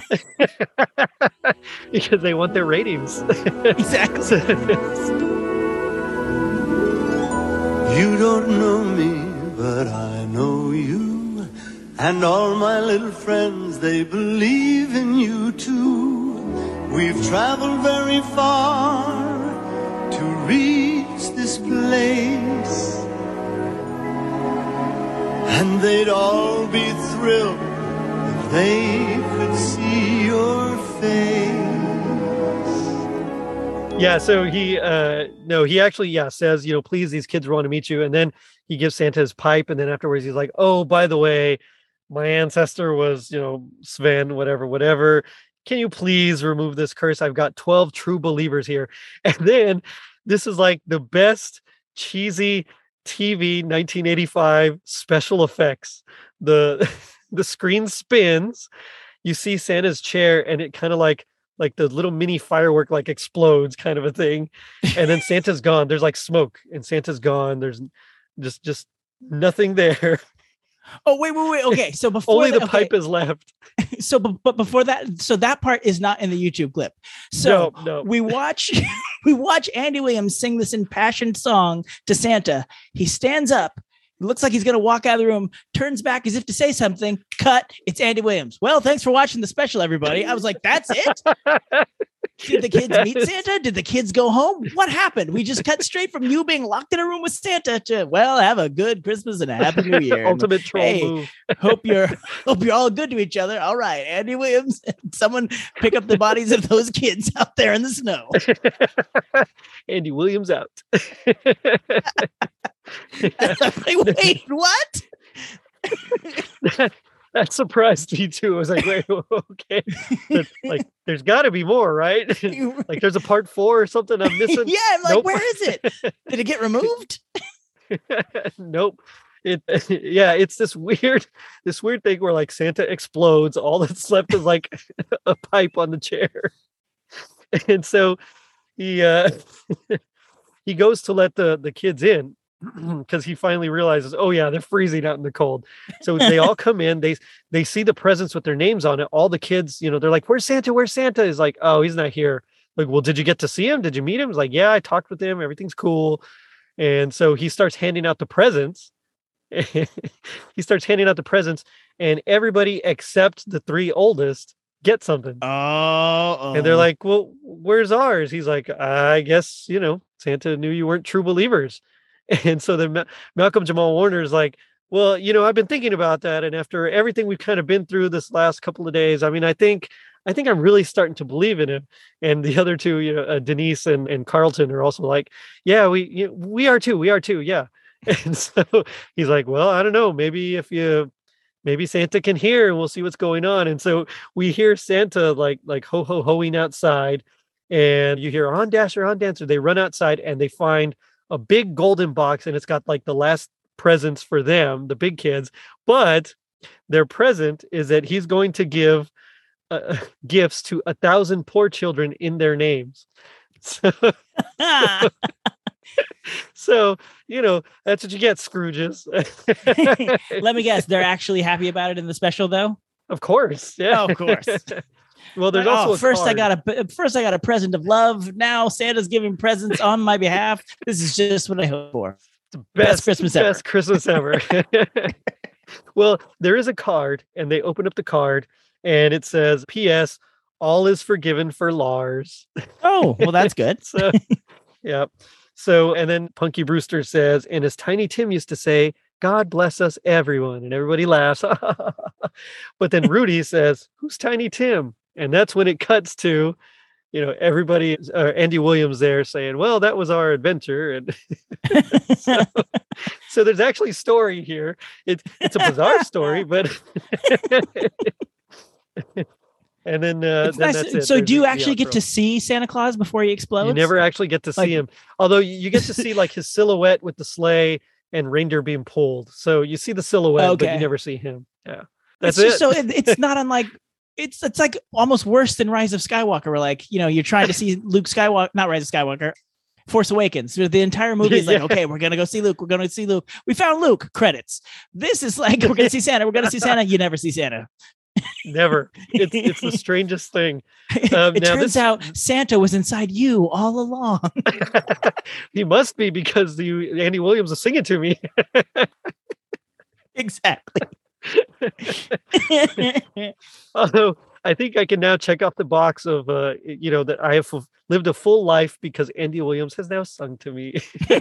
Because they want their ratings. Exactly. You don't know me, but I know you. And all my little friends, they believe in you too. We've traveled very far to reach this place. And they'd all be thrilled if they could see your face. Yeah, so he uh no, he actually yeah says, you know, please, these kids want to meet you, and then he gives Santa his pipe, and then afterwards he's like, oh, by the way, my ancestor was, you know, Sven, whatever, whatever. Can you please remove this curse? I've got twelve true believers here. And then this is like the best cheesy T V nineteen eighty-five special effects. The the screen spins, you see Santa's chair, and it kind of like like the little mini firework like explodes kind of a thing, and then Santa's gone. There's like smoke and Santa's gone. There's just just nothing there. Oh wait, wait, wait. Okay, so before Only the okay, pipe is left. So, but, but before that, so that part is not in the YouTube clip. So no, no. we watch, we watch Andy Williams sing this impassioned song to Santa. He stands up. It looks like he's going to walk out of the room, turns back as if to say something. Cut. It's Andy Williams. Well, thanks for watching the special, everybody. I was like, that's it? Did the kids meet Santa? Did the kids go home? What happened? We just cut straight from you being locked in a room with Santa to, well, have a good Christmas and a happy new year. Ultimate troll Hey, move. hope you're hope you're all good to each other. All right, Andy Williams, someone pick up the bodies of those kids out there in the snow. Andy Williams out. Like, wait, what? that, that surprised me too. I was like, wait, okay. But, like, there's got to be more, right? Like, there's a part four or something I'm missing. Yeah, I'm like, Nope. where is it? Did it get removed? Nope. It yeah, it's this weird, this weird thing where like Santa explodes. All that's left is like a pipe on the chair, and so he uh he goes to let the the kids in because he finally realizes, oh yeah, they're freezing out in the cold. So they all come in. They they see the presents with their names on it. All the kids, you know, they're like, "Where's Santa? Where's Santa?" Is like, "Oh, he's not here." Like, well, did you get to see him? Did you meet him? He's like, "Yeah, I talked with him. Everything's cool." And so he starts handing out the presents. He starts handing out the presents, and everybody except the three oldest get something. Oh, And they're like, "Well, where's ours?" He's like, "I guess, you know, Santa knew you weren't true believers." And so then Ma- Malcolm Jamal Warner is like, "Well, you know, I've been thinking about that, and after everything we've kind of been through this last couple of days, I mean, I think I think I'm really starting to believe in him." And the other two, you know, uh, Denise and, and Carlton are also like, "Yeah, we you know, we are too. We are too. Yeah." And so he's like, "Well, I don't know. Maybe if you, maybe Santa can hear, and we'll see what's going on." And so we hear Santa like like ho ho hoing outside, and you hear on Dasher, on Dancer. They run outside and they find a big golden box, and it's got like the last presents for them, the big kids. But their present is that he's going to give uh, gifts to a thousand poor children in their names. So, So, you know, that's what you get, Scrooges. Let me guess, they're actually happy about it in the special, though. Of course, yeah, Oh, of course. Well, there's Like, also oh, a first I card. got a first I got a present of love. Now Santa's giving presents on my behalf. This is just what I hope for. best, best Christmas ever. best Christmas ever. Well, there is a card, and they open up the card, and it says, P S all is forgiven for Lars. Oh, well, that's good. So, yeah. So, and then Punky Brewster says, and as Tiny Tim used to say, God bless us, everyone. And everybody laughs. But then Rudy says, who's Tiny Tim? And that's when it cuts to, you know, everybody, uh, Andy Williams there saying, well, that was our adventure. And so, so there's actually story here. It, it's a bizarre story, but. And then, uh, It's then nice. that's it. So There's do you the actually get outro. to see Santa Claus before he explodes? You never actually get to see Like- him. Although you you get to see like his silhouette with the sleigh and reindeer being pulled. So you see the silhouette, but Okay. you never see him. Yeah. That's it's it. just so it, it's not unlike it's it's like almost worse than Rise of Skywalker, where like, you know, you're trying to see Luke Skywalker, not Rise of Skywalker, Force Awakens. So the entire movie is like, Yeah. okay, we're gonna go see Luke. We're gonna see Luke. We found Luke. Credits. This is like we're gonna see Santa. We're gonna see Santa. You never see Santa. Never. It's it's the strangest thing. Um, it now turns this- out Santa was inside you all along. He must be because the Andy Williams is singing to me. Exactly. Although I think I can now check off the box of uh, you know, that I have f- lived a full life because Andy Williams has now sung to me.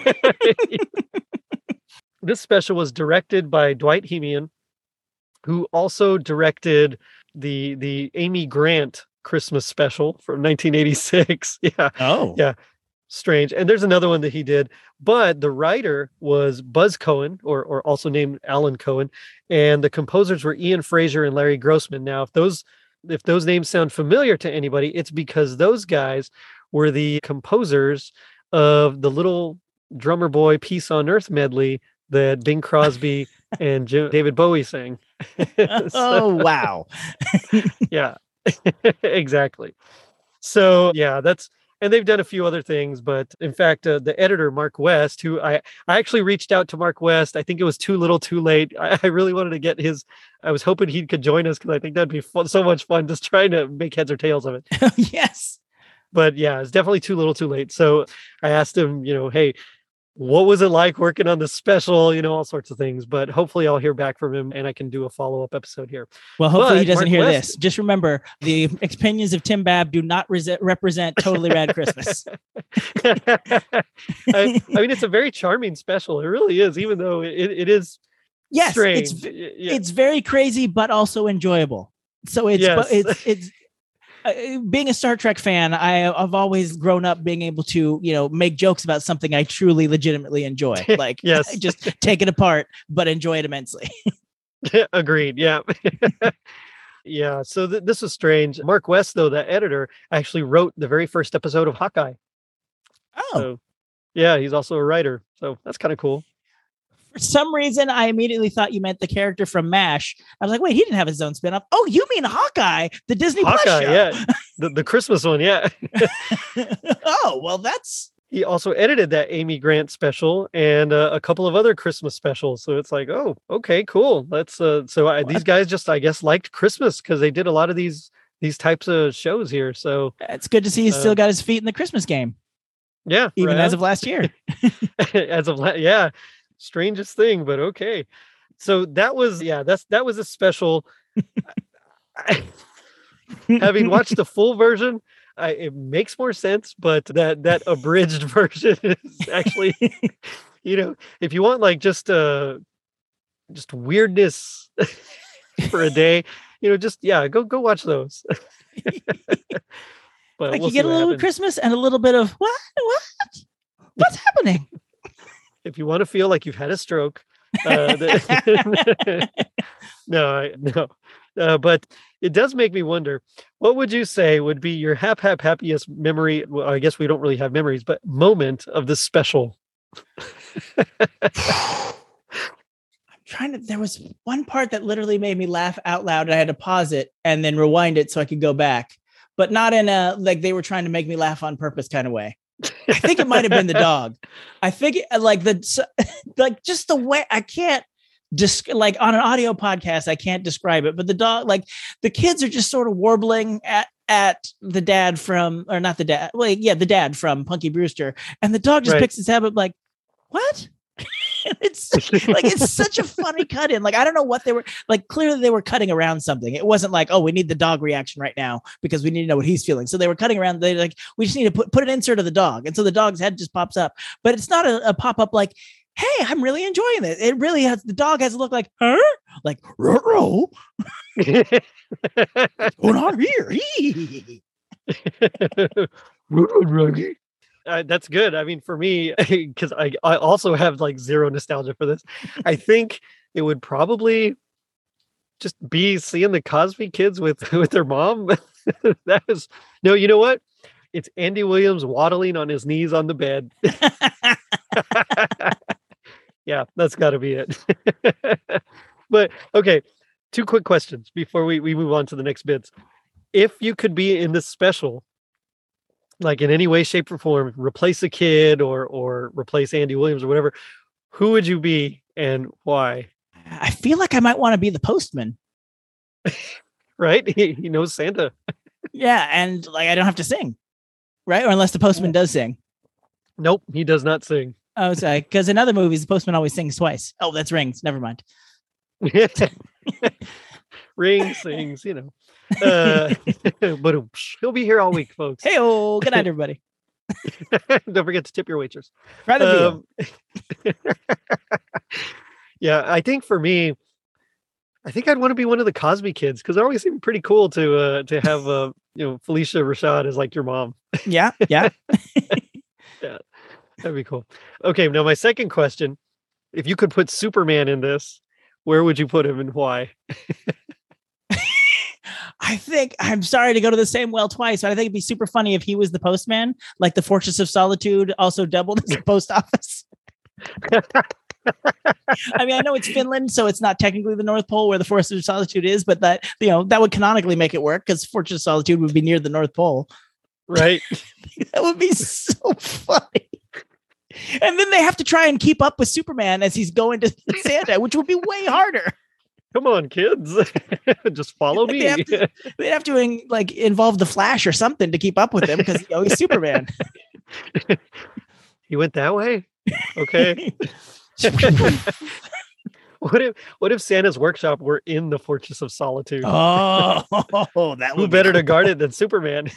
This special was directed by Dwight Hemian, who also directed the the Amy Grant Christmas special from nineteen eighty-six. Yeah, Oh. Yeah. Strange. And there's another one that he did, but the writer was Buzz Cohen, or or also named Alan Cohen, and the composers were Ian Fraser and Larry Grossman. Now, if those if those names sound familiar to anybody, it's because those guys were the composers of the Little Drummer Boy Peace on Earth medley that Bing Crosby and Jim, David Bowie sang. Oh, So, wow. yeah, exactly. So yeah, that's, and they've done a few other things, but in fact, uh, the editor, Mark West, who I, I actually reached out to Mark West. I think it was too little too late. I, I really wanted to get his, I was hoping he could join us because I think that'd be fun, so much fun just trying to make heads or tails of it. Yes. But yeah, it's definitely too little too late. So I asked him, you know, hey, what was it like working on the special, you know, all sorts of things, but hopefully I'll hear back from him and I can do a follow-up episode here. Well, hopefully he But doesn't Mark hear West- this. Just remember, the opinions of Tim Babb do not rese- represent Totally Rad Christmas. I, I mean, it's a very charming special. It really is, even though it, it is Yes, strange. it's v- Y- yeah. it's very crazy, but also enjoyable. So it's Yes. bu- it's it's uh, being a Star Trek fan. I, I've always grown up being able to, you know, make jokes about something I truly, legitimately enjoy. Like, Yes. just take it apart, but enjoy it immensely. Agreed. Yeah. Yeah. So th- this is strange. Mark West, though, the editor, actually wrote the very first episode of Hawkeye. Oh, So yeah, he's also a writer. So that's kind of cool. for some reason, I immediately thought you meant the character from MASH. I was like, wait, he didn't have his own spinoff. Oh, you mean Hawkeye, the Disney Plus Hawkeye, show? yeah. The, the Christmas one, yeah. Oh, well, that's He also edited that Amy Grant special and uh, a couple of other Christmas specials. So it's like, oh, okay, cool. Let's. Uh, so I, these guys just, I guess, liked Christmas because they did a lot of these these types of shows here. So it's good to see he's Uh, still got his feet in the Christmas game, yeah, even right as on. of last year. as of la- yeah, strangest thing, but okay. So that was yeah, that's that was a special. Having watched the full version, I, it makes more sense, but that that abridged version is actually, you know, if you want like just uh just weirdness for a day, you know, just yeah, go go watch those. But Like we'll you get see a what little happens. Christmas and a little bit of what? What? What's happening? If you want to feel like you've had a stroke, uh, the- no, I, no, uh, but it does make me wonder. What would you say would be your hap hap happiest memory? Well, I guess we don't really have memories, but moment of this special. I'm trying to. There was one part that literally made me laugh out loud, and I had to pause it and then rewind it so I could go back, but not in a like they were trying to make me laugh on purpose kind of way. I think it might have been the dog. I think it, like the like just the way I can't just like on an audio podcast I can't describe it, but the dog, like the kids are just sort of warbling at at the dad from or not the dad, well yeah the dad from Punky Brewster, and the dog just Right. picks his head up like what. It's like it's such a funny cut in. Like I don't know what they were like. Clearly they were cutting around something. It wasn't like, oh, we need the dog reaction right now because we need to know what he's feeling. So they were cutting around. They like we just need to put put an insert of the dog, and so the dog's head just pops up. But it's not a, a pop up like, hey, I'm really enjoying it. It really has the dog has to look like huh, like ruh-roh. What's going on here? Uh, that's good. I mean, for me, because I, I also have like zero nostalgia for this. I think it would probably just be seeing the Cosby Kids with with their mom. That was no, you know what? It's Andy Williams waddling on his knees on the bed. Yeah, that's got to be it. But okay, two quick questions before we, we move on to the next bits. If you could be in this special, like in any way, shape, or form, replace a kid or or replace Andy Williams or whatever, who would you be and why? I feel like I might want to be the postman. Right? He, he knows Santa. Yeah, and like I don't have to sing, right? Or unless the postman does sing. Nope, he does not sing. Oh, sorry. Because in other movies, the postman always sings twice. Oh, that's Rings. Never mind. Ring sings, you know. Uh, but he'll be here all week, folks. Hey, oh, good night, everybody. Don't forget to tip your waitress. Try the veal. Um, yeah, I think for me, I think I'd want to be one of the Cosby Kids because it always seemed pretty cool to uh, to have uh, you know Felicia Rashad as like your mom. Yeah, yeah. Yeah, that'd be cool. Okay, now my second question: if you could put Superman in this, where would you put him and why? I think I'm sorry to go to the same well twice, but I think it'd be super funny if he was the postman, like the Fortress of Solitude also doubled as a post office. I mean, I know it's Finland, so it's not technically the North Pole where the Fortress of Solitude is, but that, you know, that would canonically make it work because Fortress of Solitude would be near the North Pole. Right. That would be so funny. And then they have to try and keep up with Superman as he's going to Santa, which would be way harder. Come on, kids. Just follow me. They'd have, to, they'd have to like involve the Flash or something to keep up with him because you know, he's Superman. He went that way? Okay. What if what if Santa's workshop were in the Fortress of Solitude? Oh, that would Who be better cool. to guard it than Superman?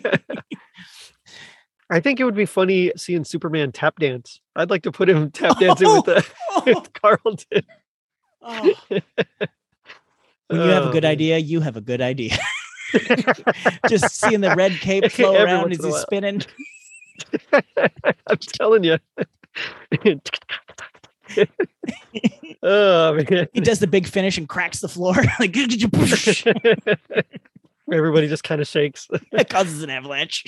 I think it would be funny seeing Superman tap dance. I'd like to put him tap dancing Oh, with, the, oh. with Carlton. Oh. When you have a Oh, good man. idea, you have a good idea. Just seeing the red cape flow Every around once as in a he's while. spinning. I'm telling you. Oh man. He does the big finish and cracks the floor. Like Everybody just kind of shakes. it causes an avalanche.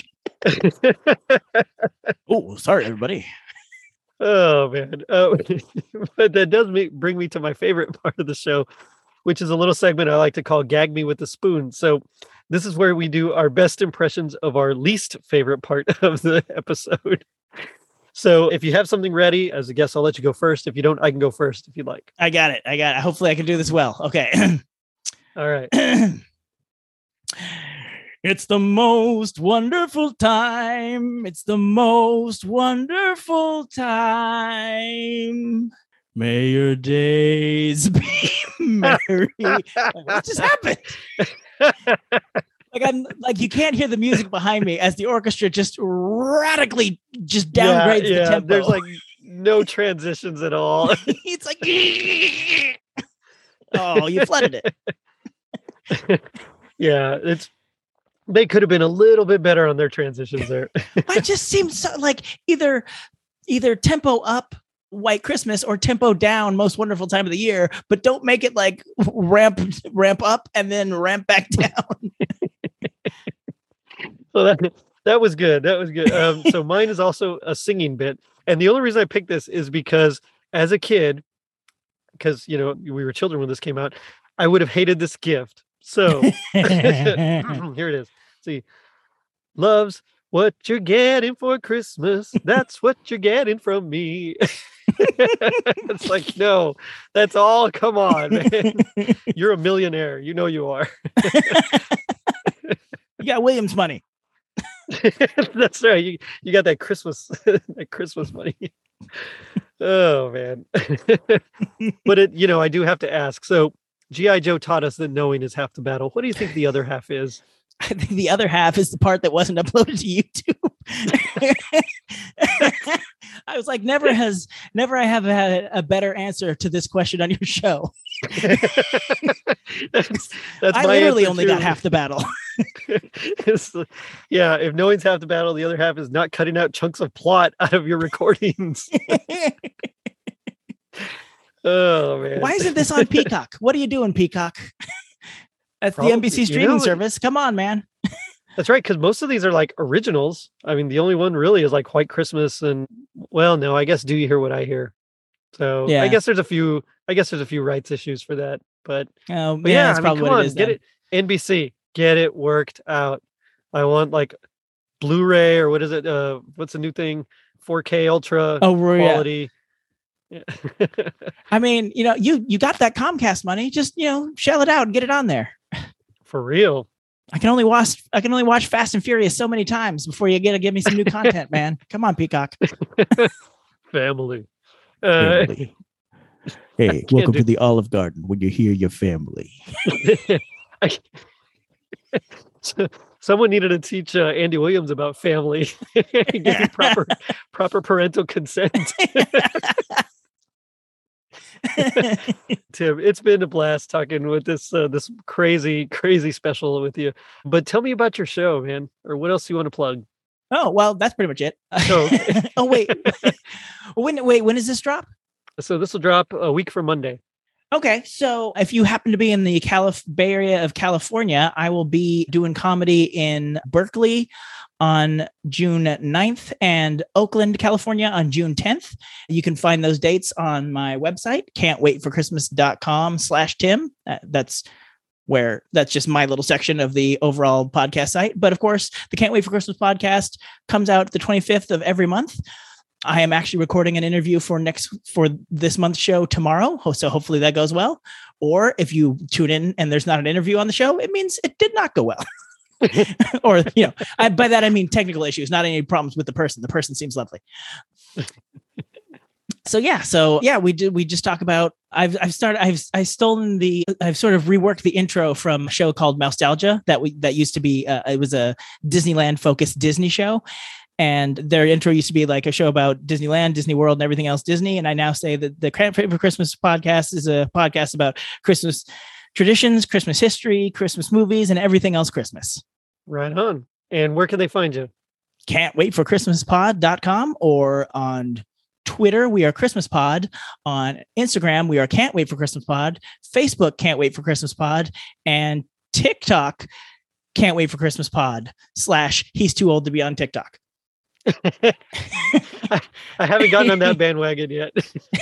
Oh, sorry, everybody. Oh man. Oh, but that does me, bring me to my favorite part of the show, which is a little segment I like to call Gag Me with the Spoon. So this is where we do our best impressions of our least favorite part of the episode. So if you have something ready, as a guest, I'll let you go first. If you don't, I can go first if you'd like. I got it. I got it. Hopefully I can do this well. Okay. All right. It's the most wonderful time. It's the most wonderful time. May your days be merry. What just happened? Like I'm like you can't hear the music behind me as the orchestra just radically just downgrades yeah, the tempo. There's like no transitions at all. It's like oh, you flooded it. Yeah, it's they could have been a little bit better on their transitions there. It just seems so like either either tempo up White Christmas or tempo down Most Wonderful Time of the Year, but don't make it like ramp ramp up and then ramp back down. So that that was good. That was good. Um, so mine is also a singing bit, and the only reason I picked this is because as a kid, because you know we were children when this came out, I would have hated this gift. So here it is. See, loves What you're getting for Christmas, that's what you're getting from me. It's like, no, that's all. Come on, man. You're a millionaire. You know you are. You got Williams money. That's right. You you got that Christmas that Christmas money. Oh man. But it, you know, I do have to ask. So G I. Joe taught us that knowing is half the battle. What do you think the other half is? I think the other half is the part that wasn't uploaded to YouTube. I was like, never has, never I have had a better answer to this question on your show. that's, that's I my literally answer only too. got half the battle. It's like, yeah, if knowing's half the battle, the other half is not cutting out chunks of plot out of your recordings. Oh man. Why isn't this on Peacock? What are you doing, Peacock? That's Probably- the N B C you streaming know, service. Come on, man. That's right, because most of these are like originals. I mean, the only one really is like White Christmas, and well, no, I guess Do You Hear What I Hear? So Yeah. I guess there's a few. I guess there's a few rights issues for that, but, Oh, but yeah, yeah, that's I mean, probably come what on, it is. get then. it. N B C, get it worked out. I want like Blu-ray or what is it? Uh, what's the new thing? four K Ultra Oh, yeah. quality. Yeah. I mean, you know, you you got that Comcast money. Just, you know, shell it out and get it on there. For real. I can only watch I can only watch Fast and Furious so many times before you get to give me some new content, man. Come on, Peacock. Family. Uh, Family. Hey, can't welcome do- to the Olive Garden when you hear your family. I, so- someone needed to teach uh, Andy Williams about family. Give you proper proper parental consent. Tim, it's been a blast talking with this uh, this crazy crazy special with you. But tell me about your show, man, or what else you want to plug? Oh, well, that's pretty much it. Oh, okay. Oh, wait. when wait, when does this drop? So this will drop a week from Monday. Okay, so if you happen to be in the Calif- Bay Area of California, I will be doing comedy in Berkeley on June ninth and Oakland, California on June tenth. You can find those dates on my website, can't wait for christmas dot com slash Tim. Uh, that's where that's just my little section of the overall podcast site. But of course, the Can't Wait for Christmas podcast comes out the twenty-fifth of every month. I am actually recording an interview for next for this month's show tomorrow. So hopefully that goes well. Or if you tune in and there's not an interview on the show, it means it did not go well. Or, you know, I, by that, I mean technical issues, not any problems with the person. The person seems lovely. So, yeah. So, yeah, we did. We just talk about I've I've started I've I've stolen the I've sort of reworked the intro from a show called Mousetalgia that we that used to be uh, it was a Disneyland focused Disney show. And their intro used to be like a show about Disneyland, Disney World, and everything else Disney. And I now say that the Can't Wait for Christmas podcast is a podcast about Christmas traditions, Christmas history, Christmas movies, and everything else Christmas. Right on. And where can they find you? Can't wait for Christmas pod dot com, or on Twitter, we are Christmas Pod. On Instagram, we are Can't Wait for Christmas Pod. Facebook, Can't Wait for Christmas Pod. And TikTok, Can't Wait for Christmas Pod slash he's too old to be on TikTok. I, I haven't gotten on that bandwagon yet.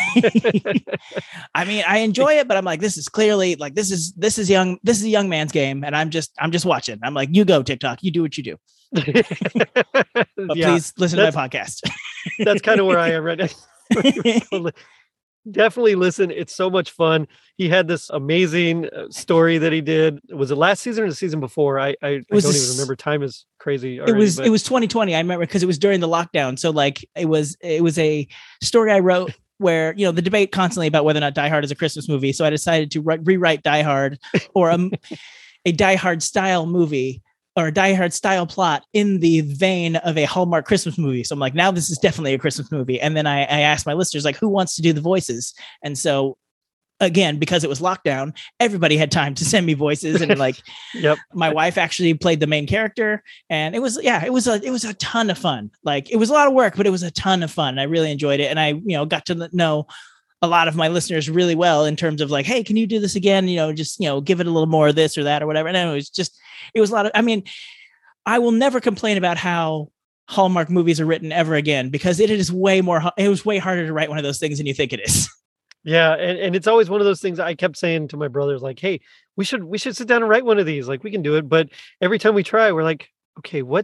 I mean, I enjoy it, but I'm like, this is clearly like this is this is young. This is a young man's game, and I'm just I'm just watching. I'm like, you go TikTok, you do what you do. But Yeah, please listen to my podcast. that's kind of where I am right now. Definitely listen. It's so much fun. He had this amazing uh, story that he did. Was it last season or the season before? I I, I was don't this- even remember. Time is crazy. It Already, was but- it was twenty twenty. I remember because it was during the lockdown. So like it was it was a story I wrote where, you know, the debate constantly about whether or not Die Hard is a Christmas movie. So I decided to re- rewrite Die Hard or a, a Die Hard style movie or a Die Hard style plot in the vein of a Hallmark Christmas movie. So I'm like, now this is definitely a Christmas movie. And then I, I asked my listeners, like, who wants to do the voices? And so again, because it was lockdown, everybody had time to send me voices. And like, Yep. my wife actually played the main character, and it was, yeah, it was a, it was a ton of fun. Like, it was a lot of work, but it was a ton of fun. I really enjoyed it. And I, you know, got to know a lot of my listeners really well in terms of like, hey, can you do this again? You know, just, you know, give it a little more of this or that or whatever. And it was just, it was a lot of, I mean, I will never complain about how Hallmark movies are written ever again, because it is way more, it was way harder to write one of those things than you think it is. Yeah, and, and it's always one of those things I kept saying to my brothers, like, hey, we should we should sit down and write one of these. Like, we can do it. But every time we try, we're like, okay, what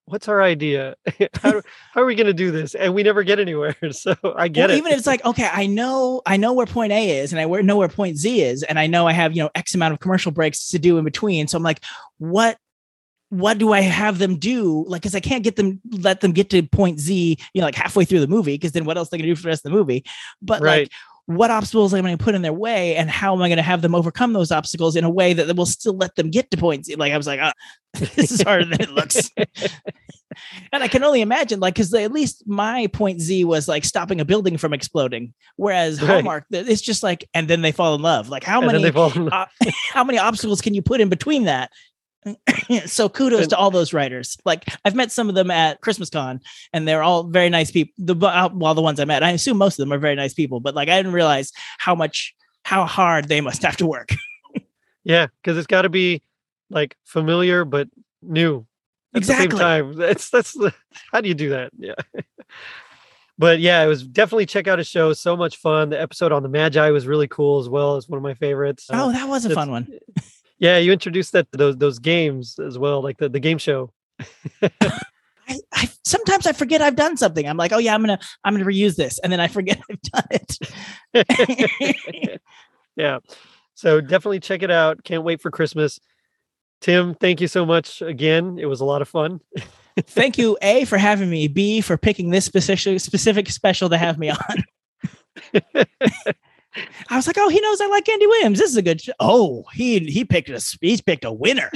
what's our idea? how, do- how are we going to do this? And we never get anywhere. So I get Well, it. even if it's like, okay, I know, I know where point A is and I where- know where point Z is. And I know I have, you know, X amount of commercial breaks to do in between. So I'm like, what, what do I have them do? Like, cause I can't get them, let them get to point Z, you know, like halfway through the movie. Cause then what else are they gonna do for the rest of the movie? But Right. like, what obstacles am I going to put in their way and how am I going to have them overcome those obstacles in a way that will still let them get to point Z? Like, I was like, oh, this is harder than it looks. And I can only imagine, like, because at least my point Z was like stopping a building from exploding, whereas Right. Hallmark, it's just like, and then they fall in love. Like, how And then many, they fall in love. uh, how many obstacles can you put in between that? So kudos And- to all those writers. Like, I've met some of them at Christmas Con, and they're all very nice people. The uh, well, the ones I met, I assume most of them are very nice people. But like, I didn't realize how much, how hard they must have to work. Yeah, because it's got to be like familiar but new at Exactly. the same time. That's that's the, how do you do that? Yeah. But yeah, it was definitely check out a show. So much fun. The episode on the Magi was really cool as well. It's one of my favorites. Uh, Oh, that was a it's- fun one. Yeah, you introduced that those those games as well, like the, the game show. I, I sometimes I forget I've done something. I'm like, oh yeah, I'm gonna I'm gonna reuse this, and then I forget I've done it. Yeah. So definitely check it out. Can't wait for Christmas. Tim, thank you so much again. It was a lot of fun. Thank you, A, for having me. B, for picking this specific specific special to have me on. I was like, oh, he knows I like Andy Williams. This is a good show. Oh, he he picked a he's picked a winner.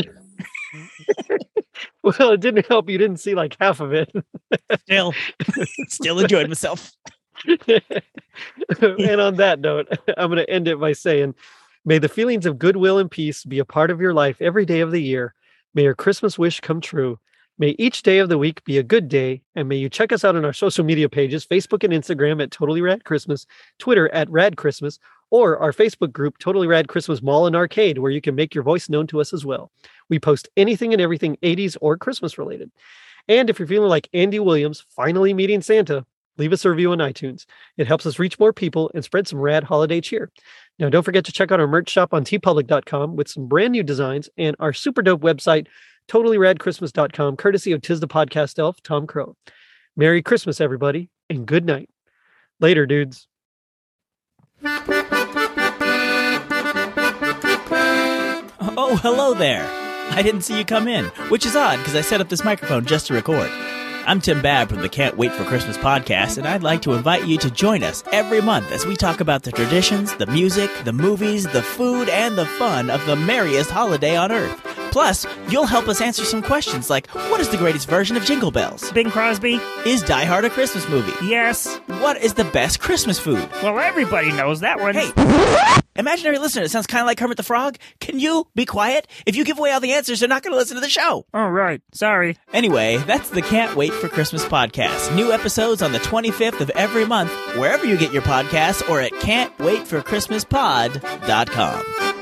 Well, it didn't help. You didn't see like half of it. Still, still enjoyed myself. And on that note, I'm going to end it by saying, may the feelings of goodwill and peace be a part of your life every day of the year. May your Christmas wish come true. May each day of the week be a good day, and may you check us out on our social media pages, Facebook and Instagram at Totally Rad Christmas, Twitter at Rad Christmas, or our Facebook group, Totally Rad Christmas Mall and Arcade, where you can make your voice known to us as well. We post anything and everything eighties or Christmas related. And if you're feeling like Andy Williams finally meeting Santa, leave us a review on iTunes. It helps us reach more people and spread some rad holiday cheer. Now, don't forget to check out our merch shop on t public dot com with some brand new designs and our super dope website, totally rad christmas dot com, courtesy of Tis the Podcast Elf, Tom Crow. Merry Christmas, everybody, and good night. Later, dudes. Oh, hello there. I didn't see you come in, which is odd because I set up this microphone just to record. I'm Tim Babb from the Can't Wait for Christmas podcast, and I'd like to invite you to join us every month as we talk about the traditions, the music, the movies, the food, and the fun of the merriest holiday on earth. Plus, you'll help us answer some questions like, what is the greatest version of Jingle Bells? Bing Crosby? Is Die Hard a Christmas movie? Yes. What is the best Christmas food? Well, everybody knows that one. Hey, imaginary listener, it sounds kind of like Kermit the Frog. Can you be quiet? If you give away all the answers, they're not going to listen to the show. Oh, right. Sorry. Anyway, that's the Can't Wait for Christmas podcast. New episodes on the twenty-fifth of every month, wherever you get your podcasts or at can't wait for christmas pod dot com.